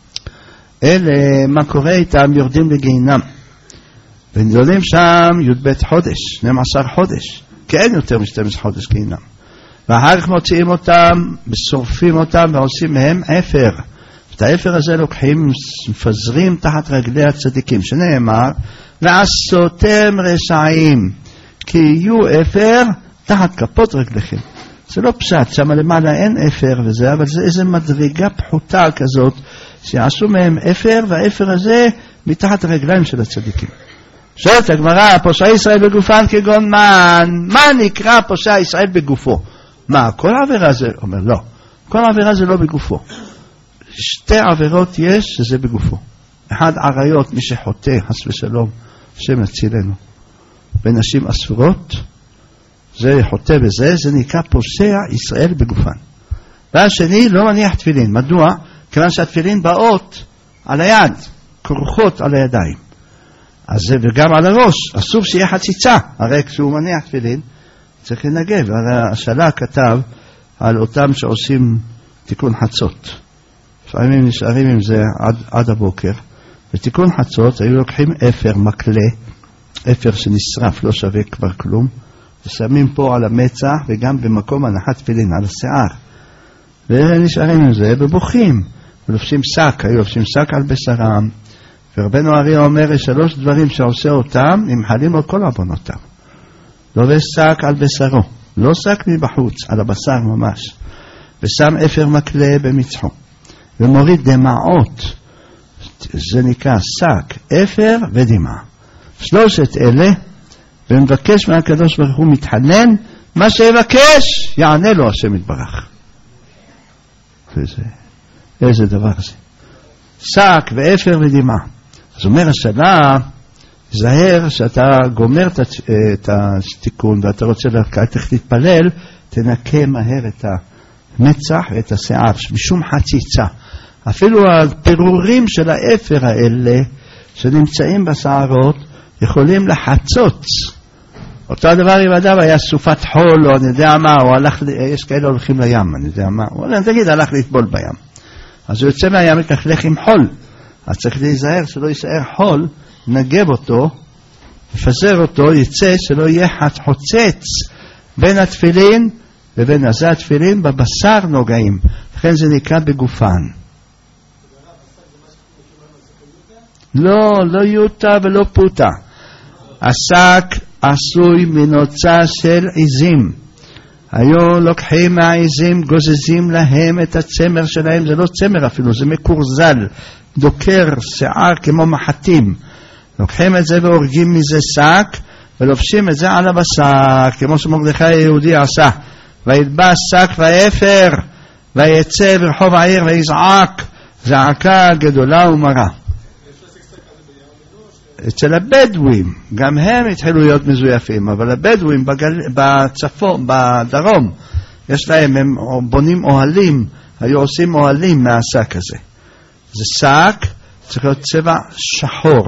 אלה מה קורה איתם? יורדים לגיהינם ונדולים שם י"ב חודש, שנים עשר חודש, כי אין יותר מ-שנים עשר חודש גיהינם. ואחר כך מוציאים אותם, שורפים אותם ועושים מהם אפר. את האפר הזה לוקחים, מפזרים תחת רגלי הצדיקים, שנאמר, ועשותם רשעים, כי יהיו אפר תחת כפות רגליכם. זה לא פשט, שם למעלה אין אפר וזה, אבל זה איזו מדרגה פחותה כזאת, שיעשו מהם אפר, והאפר הזה מתחת הרגליים של הצדיקים. שואלת הגמרא, פושעי ישראל בגופן כגון מן, מה נקרא פושע ישראל בגופו? מה, כל העבירה זה? אומר, לא. כל העבירה זה לא בגופו. שתי עבירות יש שזה בגופו. אחד עריות, מי שחוטא, חס ושלום, השם יצילנו. בנשים אסורות, זה חוטא בזה, זה נקרא פושע ישראל בגופן. והשני, לא מניח תפילין. מדוע? כיוון שהתפילין באות על היד, כרוכות על הידיים. אז זה וגם על הראש, אסור שיהיה חציצה. הרי כשהוא מניח תפילין, צריך לנגב. הרי השאלה כתב על אותם שעושים תיקון חצות. לפעמים נשארים עם זה עד, עד הבוקר, בתיקון חצות היו לוקחים אפר מקלה, אפר שנשרף, לא שווה כבר כלום, ושמים פה על המצח וגם במקום הנחת תפילין, על השיער. ונשארים עם זה ובוכים, ולובשים שק, היו לובשים שק על בשרם, ורבנו אריה אומר שלוש דברים שעושה אותם, נמחלים לו כל עוונותיו. לובש שק על בשרו, לא שק מבחוץ, על הבשר ממש, ושם אפר מקלה במצחו, ומוריד דמעות, זה נקרא שק, אפר ודמעה. שלושת אלה, ומבקש מהקדוש ברוך הוא, מתחנן, מה שיבקש יענה לו השם יתברך. וזה, איזה דבר זה. שק ואפר ודמעה. אז אומר השאלה, זהר שאתה גומר את התיקון ואתה רוצה לקחת איך להתפלל, תנקה מהר את המצח ואת השיער, משום חציצה. אפילו הפירורים של האפר האלה שנמצאים בשערות יכולים לחצוץ. אותו הדבר אם אדם היה סופת חול או אני יודע מה, או הלך, יש כאלה הולכים לים, אני יודע מה, או נגיד הלך לטבול בים. אז הוא יוצא מהים מתלכלך עם חול. אז צריך להיזהר שלא יישאר חול, נגב אותו, יפזר אותו, יצא שלא יהיה חוצץ בין התפילין לבין הזה התפילין, בבשר נוגעים. לכן זה נקרא בגופן. לא, לא יוטה ולא פוטה. השק עשוי מנוצה של עזים. היו לוקחים מהעזים, גוזזים להם את הצמר שלהם, זה לא צמר אפילו, זה מקורזל, דוקר, שיער כמו מחטים. לוקחים את זה והורגים מזה שק, ולובשים את זה על הבשר, כמו שמרדכי היהודי עשה. ויתבע שק ואפר, ויצא ברחוב העיר ויזעק, זעקה גדולה ומרה. אצל הבדואים, גם הם התחילו להיות מזויפים, אבל הבדואים בגל, בצפון, בדרום, יש להם, הם בונים אוהלים, היו עושים אוהלים מהשק הזה. זה שק, צריך להיות צבע שחור.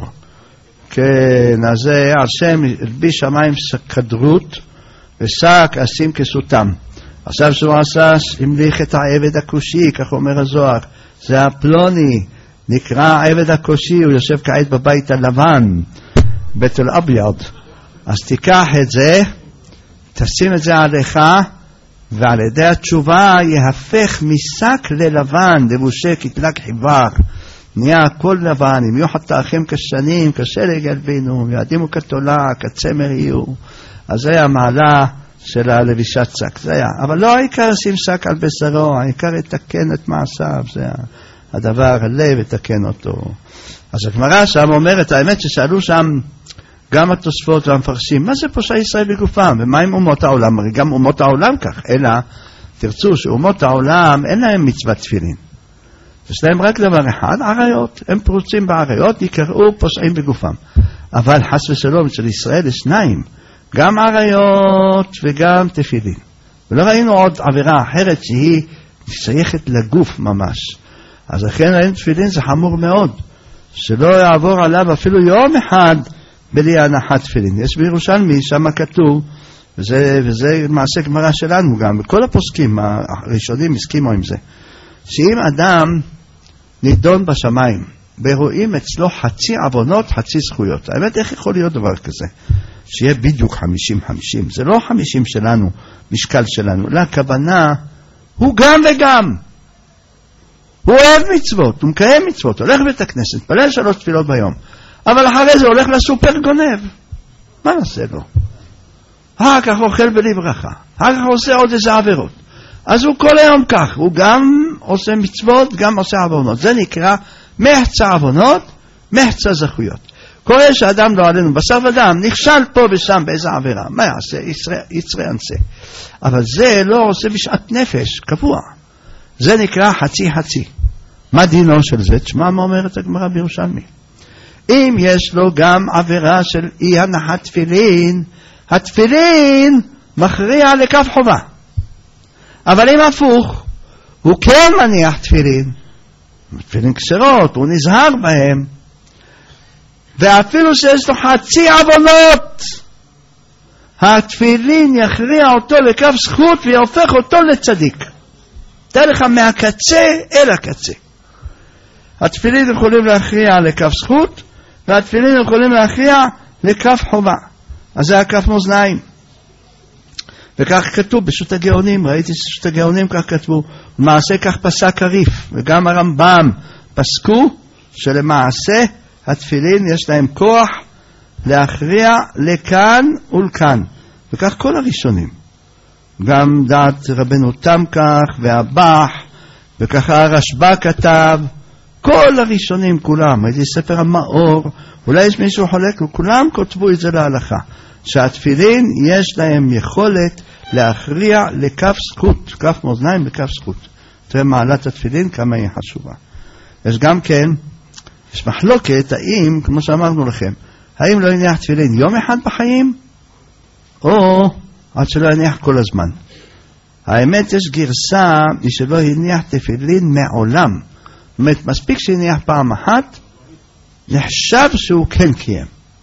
כן, אז זה השם הלביש המים כדרות, ושק עשים כסותם. עכשיו שהוא עשה, המליך את העבד הכושי, כך אומר הזוהר, זה הפלוני, נקרא עבד הכושי, הוא יושב כעת בבית הלבן, בית אל-אביד. אז תיקח את זה, תשים את זה עליך, ועל ידי התשובה יהפך משק ללבן, לבושה כתלק חיוור, נהיה הכל לבן, אם יהיו חתאכם כשנים, כשלג ילבינו, יעדימו כתולה, כצמר יהיו. אז זה המעלה של הלבישת שק, זה היה. אבל לא העיקר שים שק על בשרו, העיקר יתקן את מעשיו, זה הדבר, הלב יתקן אותו. אז הגמרא שם אומרת, האמת ששאלו שם גם התוספות והמפרשים, מה זה פושעי ישראל בגופם, ומה עם אומות העולם? הרי גם אומות העולם כך, אלא תרצו שאומות העולם אין להם מצוות תפילין. יש להם רק דבר אחד, עריות, הם פרוצים בעריות, יקראו פושעים בגופם. אבל חס ושלום, אצל ישראל יש שניים, גם עריות וגם תפילין. ולא ראינו עוד עבירה אחרת שהיא שייכת לגוף ממש. אז לכן ראינו תפילין זה חמור מאוד, שלא יעבור עליו אפילו יום אחד בלי הנחת תפילין. יש בירושלמי, שם כתוב, וזה, וזה מעשה גמרא שלנו גם, וכל הפוסקים הראשונים הסכימו עם זה, שאם אדם נידון בשמיים, ורואים אצלו חצי עוונות, חצי זכויות. האמת, איך יכול להיות דבר כזה? שיהיה בדיוק חמישים חמישים. זה לא חמישים שלנו, משקל שלנו, אלא הכוונה, הוא גם וגם. הוא אוהב מצוות, הוא מקיים מצוות, הולך בית הכנסת, פלל שלוש תפילות ביום. אבל אחרי זה הולך לסופר גונב. מה נעשה לו? אחר כך אוכל בלי ברכה. אחר כך עושה עוד איזה עבירות. אז הוא כל היום כך, הוא גם עושה מצוות, גם עושה עוונות. זה נקרא מחצה עוונות, מחצה זכויות. קורה שאדם לא עלינו בשר ודם, נכשל פה ושם באיזה עבירה. מה יעשה? יצרה אנסה. אבל זה לא עושה בשעת נפש, קבוע. זה נקרא חצי חצי. מה דינו של זה? תשמע מה אומרת הגמרא בירושלמי. אם יש לו גם עבירה של אי הנחת תפילין, התפילין מכריע לכף חובה. אבל אם הפוך, הוא כן מניח תפילין, תפילין כשרות, הוא נזהר בהם, ואפילו שיש לו חצי עוונות, התפילין יכריע אותו לכף זכות ויהופך אותו לצדיק. תהיה לך מהקצה אל הקצה. התפילין יכולים להכריע לכף זכות, והתפילין יכולים להכריע לכף חובה. אז זה הכף מאזניים. וכך כתוב בשו"ת הגאונים, ראיתי ששו"ת הגאונים כך כתבו, למעשה כך פסק הריף, וגם הרמב"ם פסקו שלמעשה התפילין יש להם כוח להכריע לכאן ולכאן, וכך כל הראשונים, גם דעת רבנו תם כך והבח, וככה הרשב"א כתב, כל הראשונים כולם, הייתי ספר המאור, אולי יש מישהו חולק, כולם כותבו את זה להלכה, שהתפילין יש להם יכולת להכריע לכף זכות, כף מאזניים לכף זכות. תראה מעלת התפילין כמה היא חשובה. יש גם כן, יש מחלוקת, האם, כמו שאמרנו לכם, האם לא יניח תפילין יום אחד בחיים, או עד שלא יניח כל הזמן. האמת יש גרסה, היא שלא יניח תפילין מעולם. זאת אומרת, מספיק שיניח פעם אחת, נחשב שהוא כן קיים.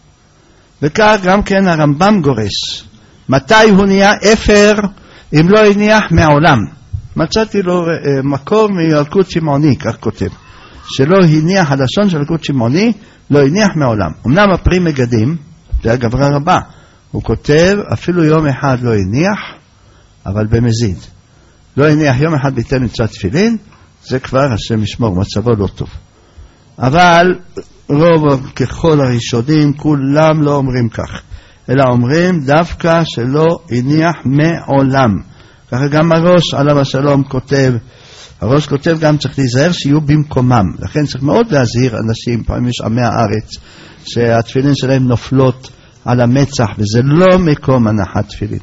וכך גם כן הרמב"ם גורס. מתי הוא נהיה אפר אם לא יניח מעולם? מצאתי לו מקור מילקוט שמעוני, כך כותב. שלא הניח, הלשון של ילקוט שמעוני, לא הניח מעולם. אמנם הפרי מגדים, זה הגברה רבה, הוא כותב, אפילו יום אחד לא הניח, אבל במזיד. לא הניח יום אחד ביטל מצוות תפילין, זה כבר השם ישמור, מצבו לא טוב. אבל רוב ככל הראשונים, כולם לא אומרים כך, אלא אומרים דווקא שלא הניח מעולם. ככה גם הראש עליו השלום כותב, הראש כותב גם צריך להיזהר שיהיו במקומם, לכן צריך מאוד להזהיר אנשים, פעמים יש עמי הארץ, שהתפילין שלהם נופלות על המצח, וזה לא מקום הנחת תפילין.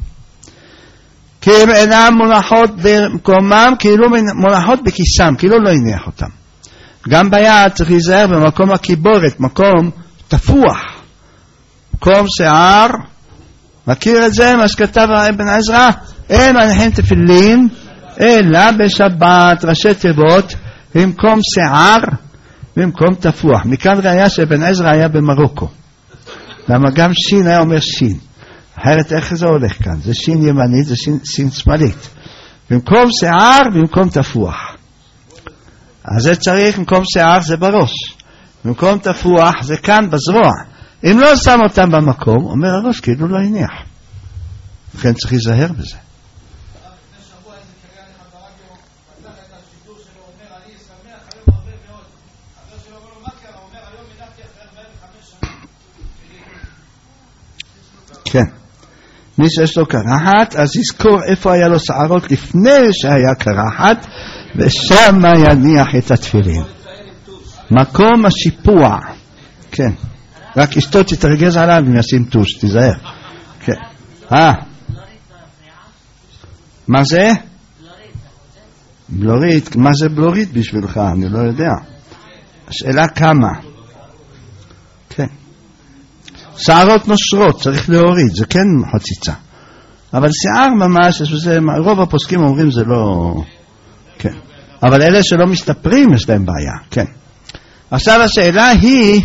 כי הם אינם מונחות במקומם, כאילו מונחות בכיסם, כאילו לא הניח אותם. גם ביד צריך להיזהר במקום הקיבורת, מקום תפוח, מקום שיער, מכיר את זה, מה שכתב אבן עזרא, אין מניחים תפילין, אלא בשבת, ראשי תיבות, במקום שיער, במקום תפוח. מכאן ראיה שאבן עזרא היה במרוקו. למה גם שין היה אומר שין. אחרת איך זה הולך כאן? זה שין ימנית, זה שין, שין שמאלית. במקום שיער, במקום תפוח. אז זה צריך, במקום שיער זה בראש. במקום תפוח זה כאן בזרוע. אם לא שם אותם במקום, אומר הראש כאילו לא הניח. לכן צריך להיזהר בזה. כן. מי שיש לו קרחת, אז יזכור איפה היה לו שערות לפני שהיה קרחת, ושם יניח את התפילין. מקום השיפוע. כן. רק אשתו תתרגז עליו אם ישים טוש, תיזהר. כן. אה. מה זה? בלורית. מה זה בלורית בשבילך? אני לא יודע. השאלה כמה. כן. שערות נושרות, צריך להוריד, זה כן חציצה. אבל שיער ממש, זה, רוב הפוסקים אומרים זה לא... כן. אבל אלה שלא מסתפרים יש להם בעיה, כן. עכשיו השאלה היא...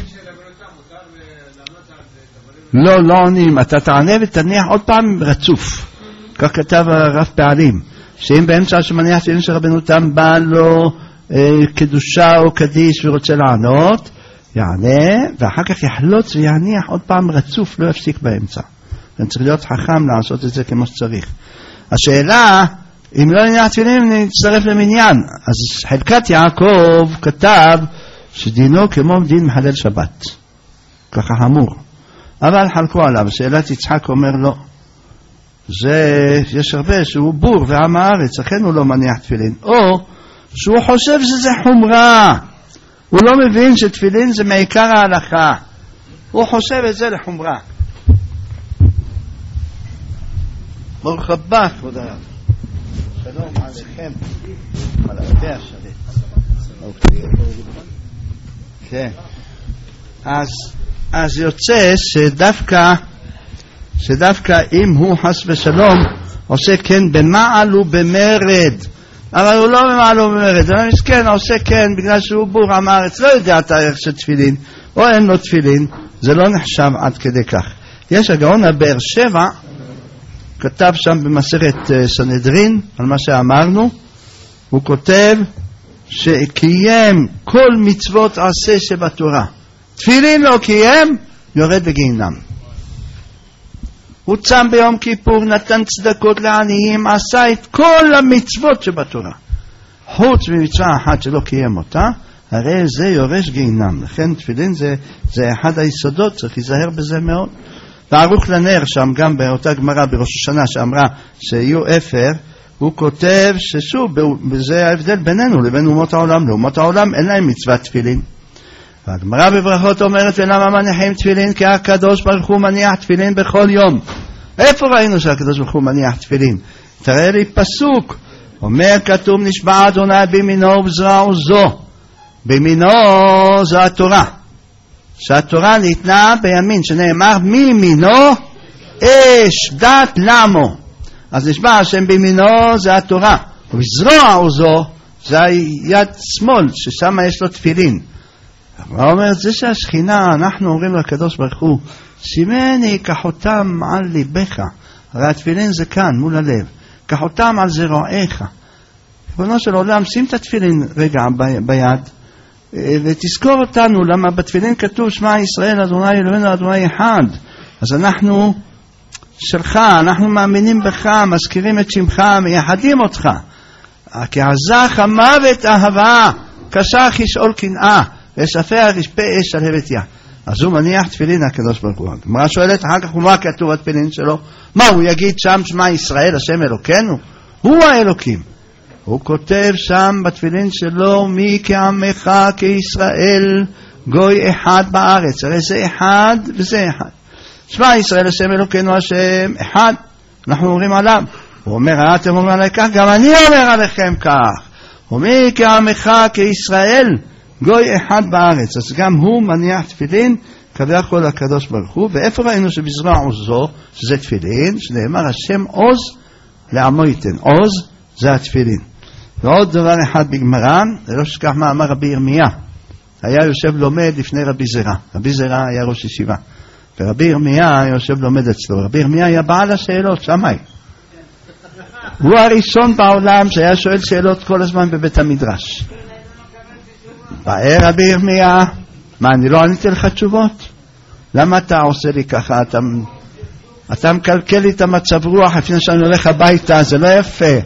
לא, לא עונים, אתה תענה ותניח עוד פעם רצוף. כך כתב הרב פעלים, שאם באמצע שמניח תפילין של רבנו תם בא לו אה, קדושה או קדיש ורוצה לענות, יענה, ואחר כך יחלוץ ויעניח עוד פעם רצוף, לא יפסיק באמצע. אני צריך להיות חכם לעשות את זה כמו שצריך. השאלה, אם לא נניח תפילין, נצטרף למניין. אז חלקת יעקב כתב שדינו כמו דין מחלל שבת. ככה חמור. אבל חלקו עליו. שאלת יצחק אומר לא. זה, יש הרבה שהוא בור ועם הארץ, לכן הוא לא מניח תפילין. או שהוא חושב שזה חומרה. הוא לא מבין שתפילין זה מעיקר ההלכה. הוא חושב את זה לחומרה. ברוך הבא, כבוד הרב. שלום עליכם. על הרבה השלט. אוקיי. כן. אז, אז יוצא שדווקא, שדווקא אם הוא חס ושלום עושה כן במעל ובמרד, אבל הוא לא במעל ובמרד, הוא מסכן, עושה כן בגלל שהוא בור עם הארץ, לא יודע את הערך של תפילין, או אין לו תפילין, זה לא נחשב עד כדי כך. יש הגאון הבאר שבע, כתב שם במסכת סנהדרין, על מה שאמרנו, הוא כותב שקיים כל מצוות עשה שבתורה, תפילין לא קיים, יורד בגיהנם. הוא צם ביום כיפור, נתן צדקות לעניים, עשה את כל המצוות שבתורה, חוץ ממצווה אחת שלא קיים אותה, הרי זה יורש גיהנם. לכן תפילין זה, זה אחד היסודות, צריך להיזהר בזה מאוד. בערוך לנר, שם גם באותה גמרא בראש השנה שאמרה שיהיו אפר, הוא כותב ששוב, זה ההבדל בינינו לבין אומות העולם. לאומות העולם אין להם מצוות תפילין. והגמרא בברכות אומרת, ולמה מניחים תפילין? כי הקדוש ברוך הוא מניח תפילין בכל יום. איפה ראינו שהקדוש ברוך הוא מניח תפילין? תראה לי פסוק, אומר כתוב, נשבע אדוני בימינו ובזרועו זו. בימינו זו התורה, שהתורה ניתנה בימין, שנאמר מימינו אש דת למו. אז נשבע השם בימינו זה התורה, ובזרועו זו זה היד שמאל ששם יש לו תפילין. הוא אומר, זה שהשכינה, אנחנו אומרים לקדוש ברוך הוא, שימני כחותם על ליבך, הרי התפילין זה כאן מול הלב, כחותם על זרועיך. ריבונו של עולם, שים את התפילין רגע ב- ביד ותזכור אותנו, למה בתפילין כתוב שמע ישראל אדוני אלוהינו אדוני אחד. אז אנחנו שלך, אנחנו מאמינים בך, מזכירים את שמך, מייחדים אותך. כי עזך המוות אהבה, קשה כשאול קנאה, וספר רשפה אש על הבטיה. אז הוא מניח תפילין הקדוש ברוך הוא. הגמרא שואלת אחר כך, מה כתוב בתפילין שלו? מה הוא יגיד שם שמע ישראל השם אלוקינו? הוא האלוקים. הוא כותב שם בתפילין שלו, מי כעמך כישראל גוי אחד בארץ. הרי זה אחד וזה אחד. שמע ישראל השם אלוקינו השם אחד, אנחנו אומרים עליו. הוא אומר, אתם אומרים עלי כך, גם אני אומר עליכם כך. ומי כעמך כישראל גוי אחד בארץ. אז גם הוא מניח תפילין כביכול הקדוש ברוך הוא. ואיפה ראינו שבזרועו זו, שזה תפילין, שנאמר השם עוז לעמו ייתן. עוז זה התפילין. ועוד דבר אחד בגמרא, לא שכח מה אמר רבי ירמיה. היה יושב לומד לפני רבי זרע. רבי זרע היה ראש ישיבה. ורבי ירמיה יושב לומד אצלו. רבי ירמיה היה בעל השאלות, שמאי. הוא הראשון בעולם שהיה שואל שאלות כל הזמן בבית המדרש. באה רבי ירמיה, מה, אני לא עניתי לך תשובות? למה אתה עושה לי ככה? אתה, אתה מקלקל לי את המצב רוח לפני שאני הולך הביתה, זה לא יפה.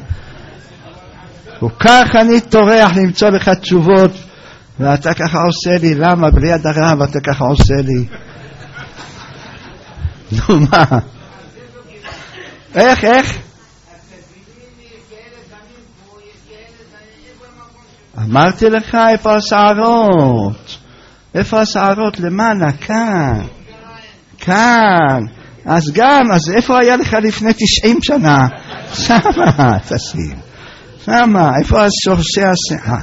וכך אני תורח למצוא לך תשובות, ואתה ככה עושה לי, למה? בלי יד הרב אתה ככה עושה לי. נו מה? איך, איך? אמרתי לך, איפה השערות? איפה השערות? למעלה, כאן. כאן. אז גם, אז איפה היה לך לפני תשעים שנה? שמה, תשים. שמה, איפה השורשי השיחה?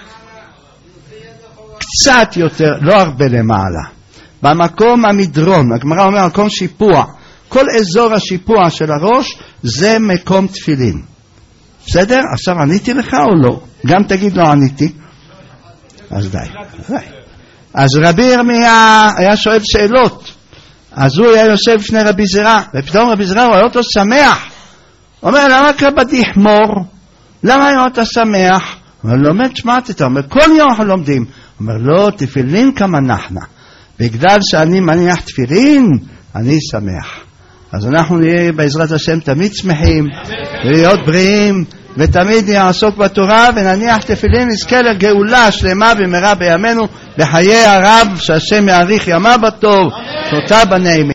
קצת יותר, לא הרבה למעלה. במקום המדרון, הגמרא אומר, מקום שיפוע. כל אזור השיפוע של הראש, זה מקום תפילין. בסדר? עכשיו עניתי לך או לא? גם תגיד לא עניתי. אז די, די. אז רבי ירמיה היה שואל שאלות. אז הוא היה יושב לפני רבי זרע, ופתאום רבי זרע רואה אותו שמח. הוא אומר, למה כבדי חמור? למה היום אתה שמח? הוא אומר, לומד שמעת, אתה אומר, כל יום אנחנו לומדים. הוא אומר, לא, תפילין כמה נחנה. בגלל שאני מניח תפילין, אני שמח. אז אנחנו נהיה בעזרת השם תמיד שמחים, ולהיות בריאים, ותמיד נעסוק בתורה, ונניח תפילין, נזכה לגאולה שלמה במהרה בימינו, בחיי הרב, שהשם יאריך ימיו בטוב, תודה בנעימים.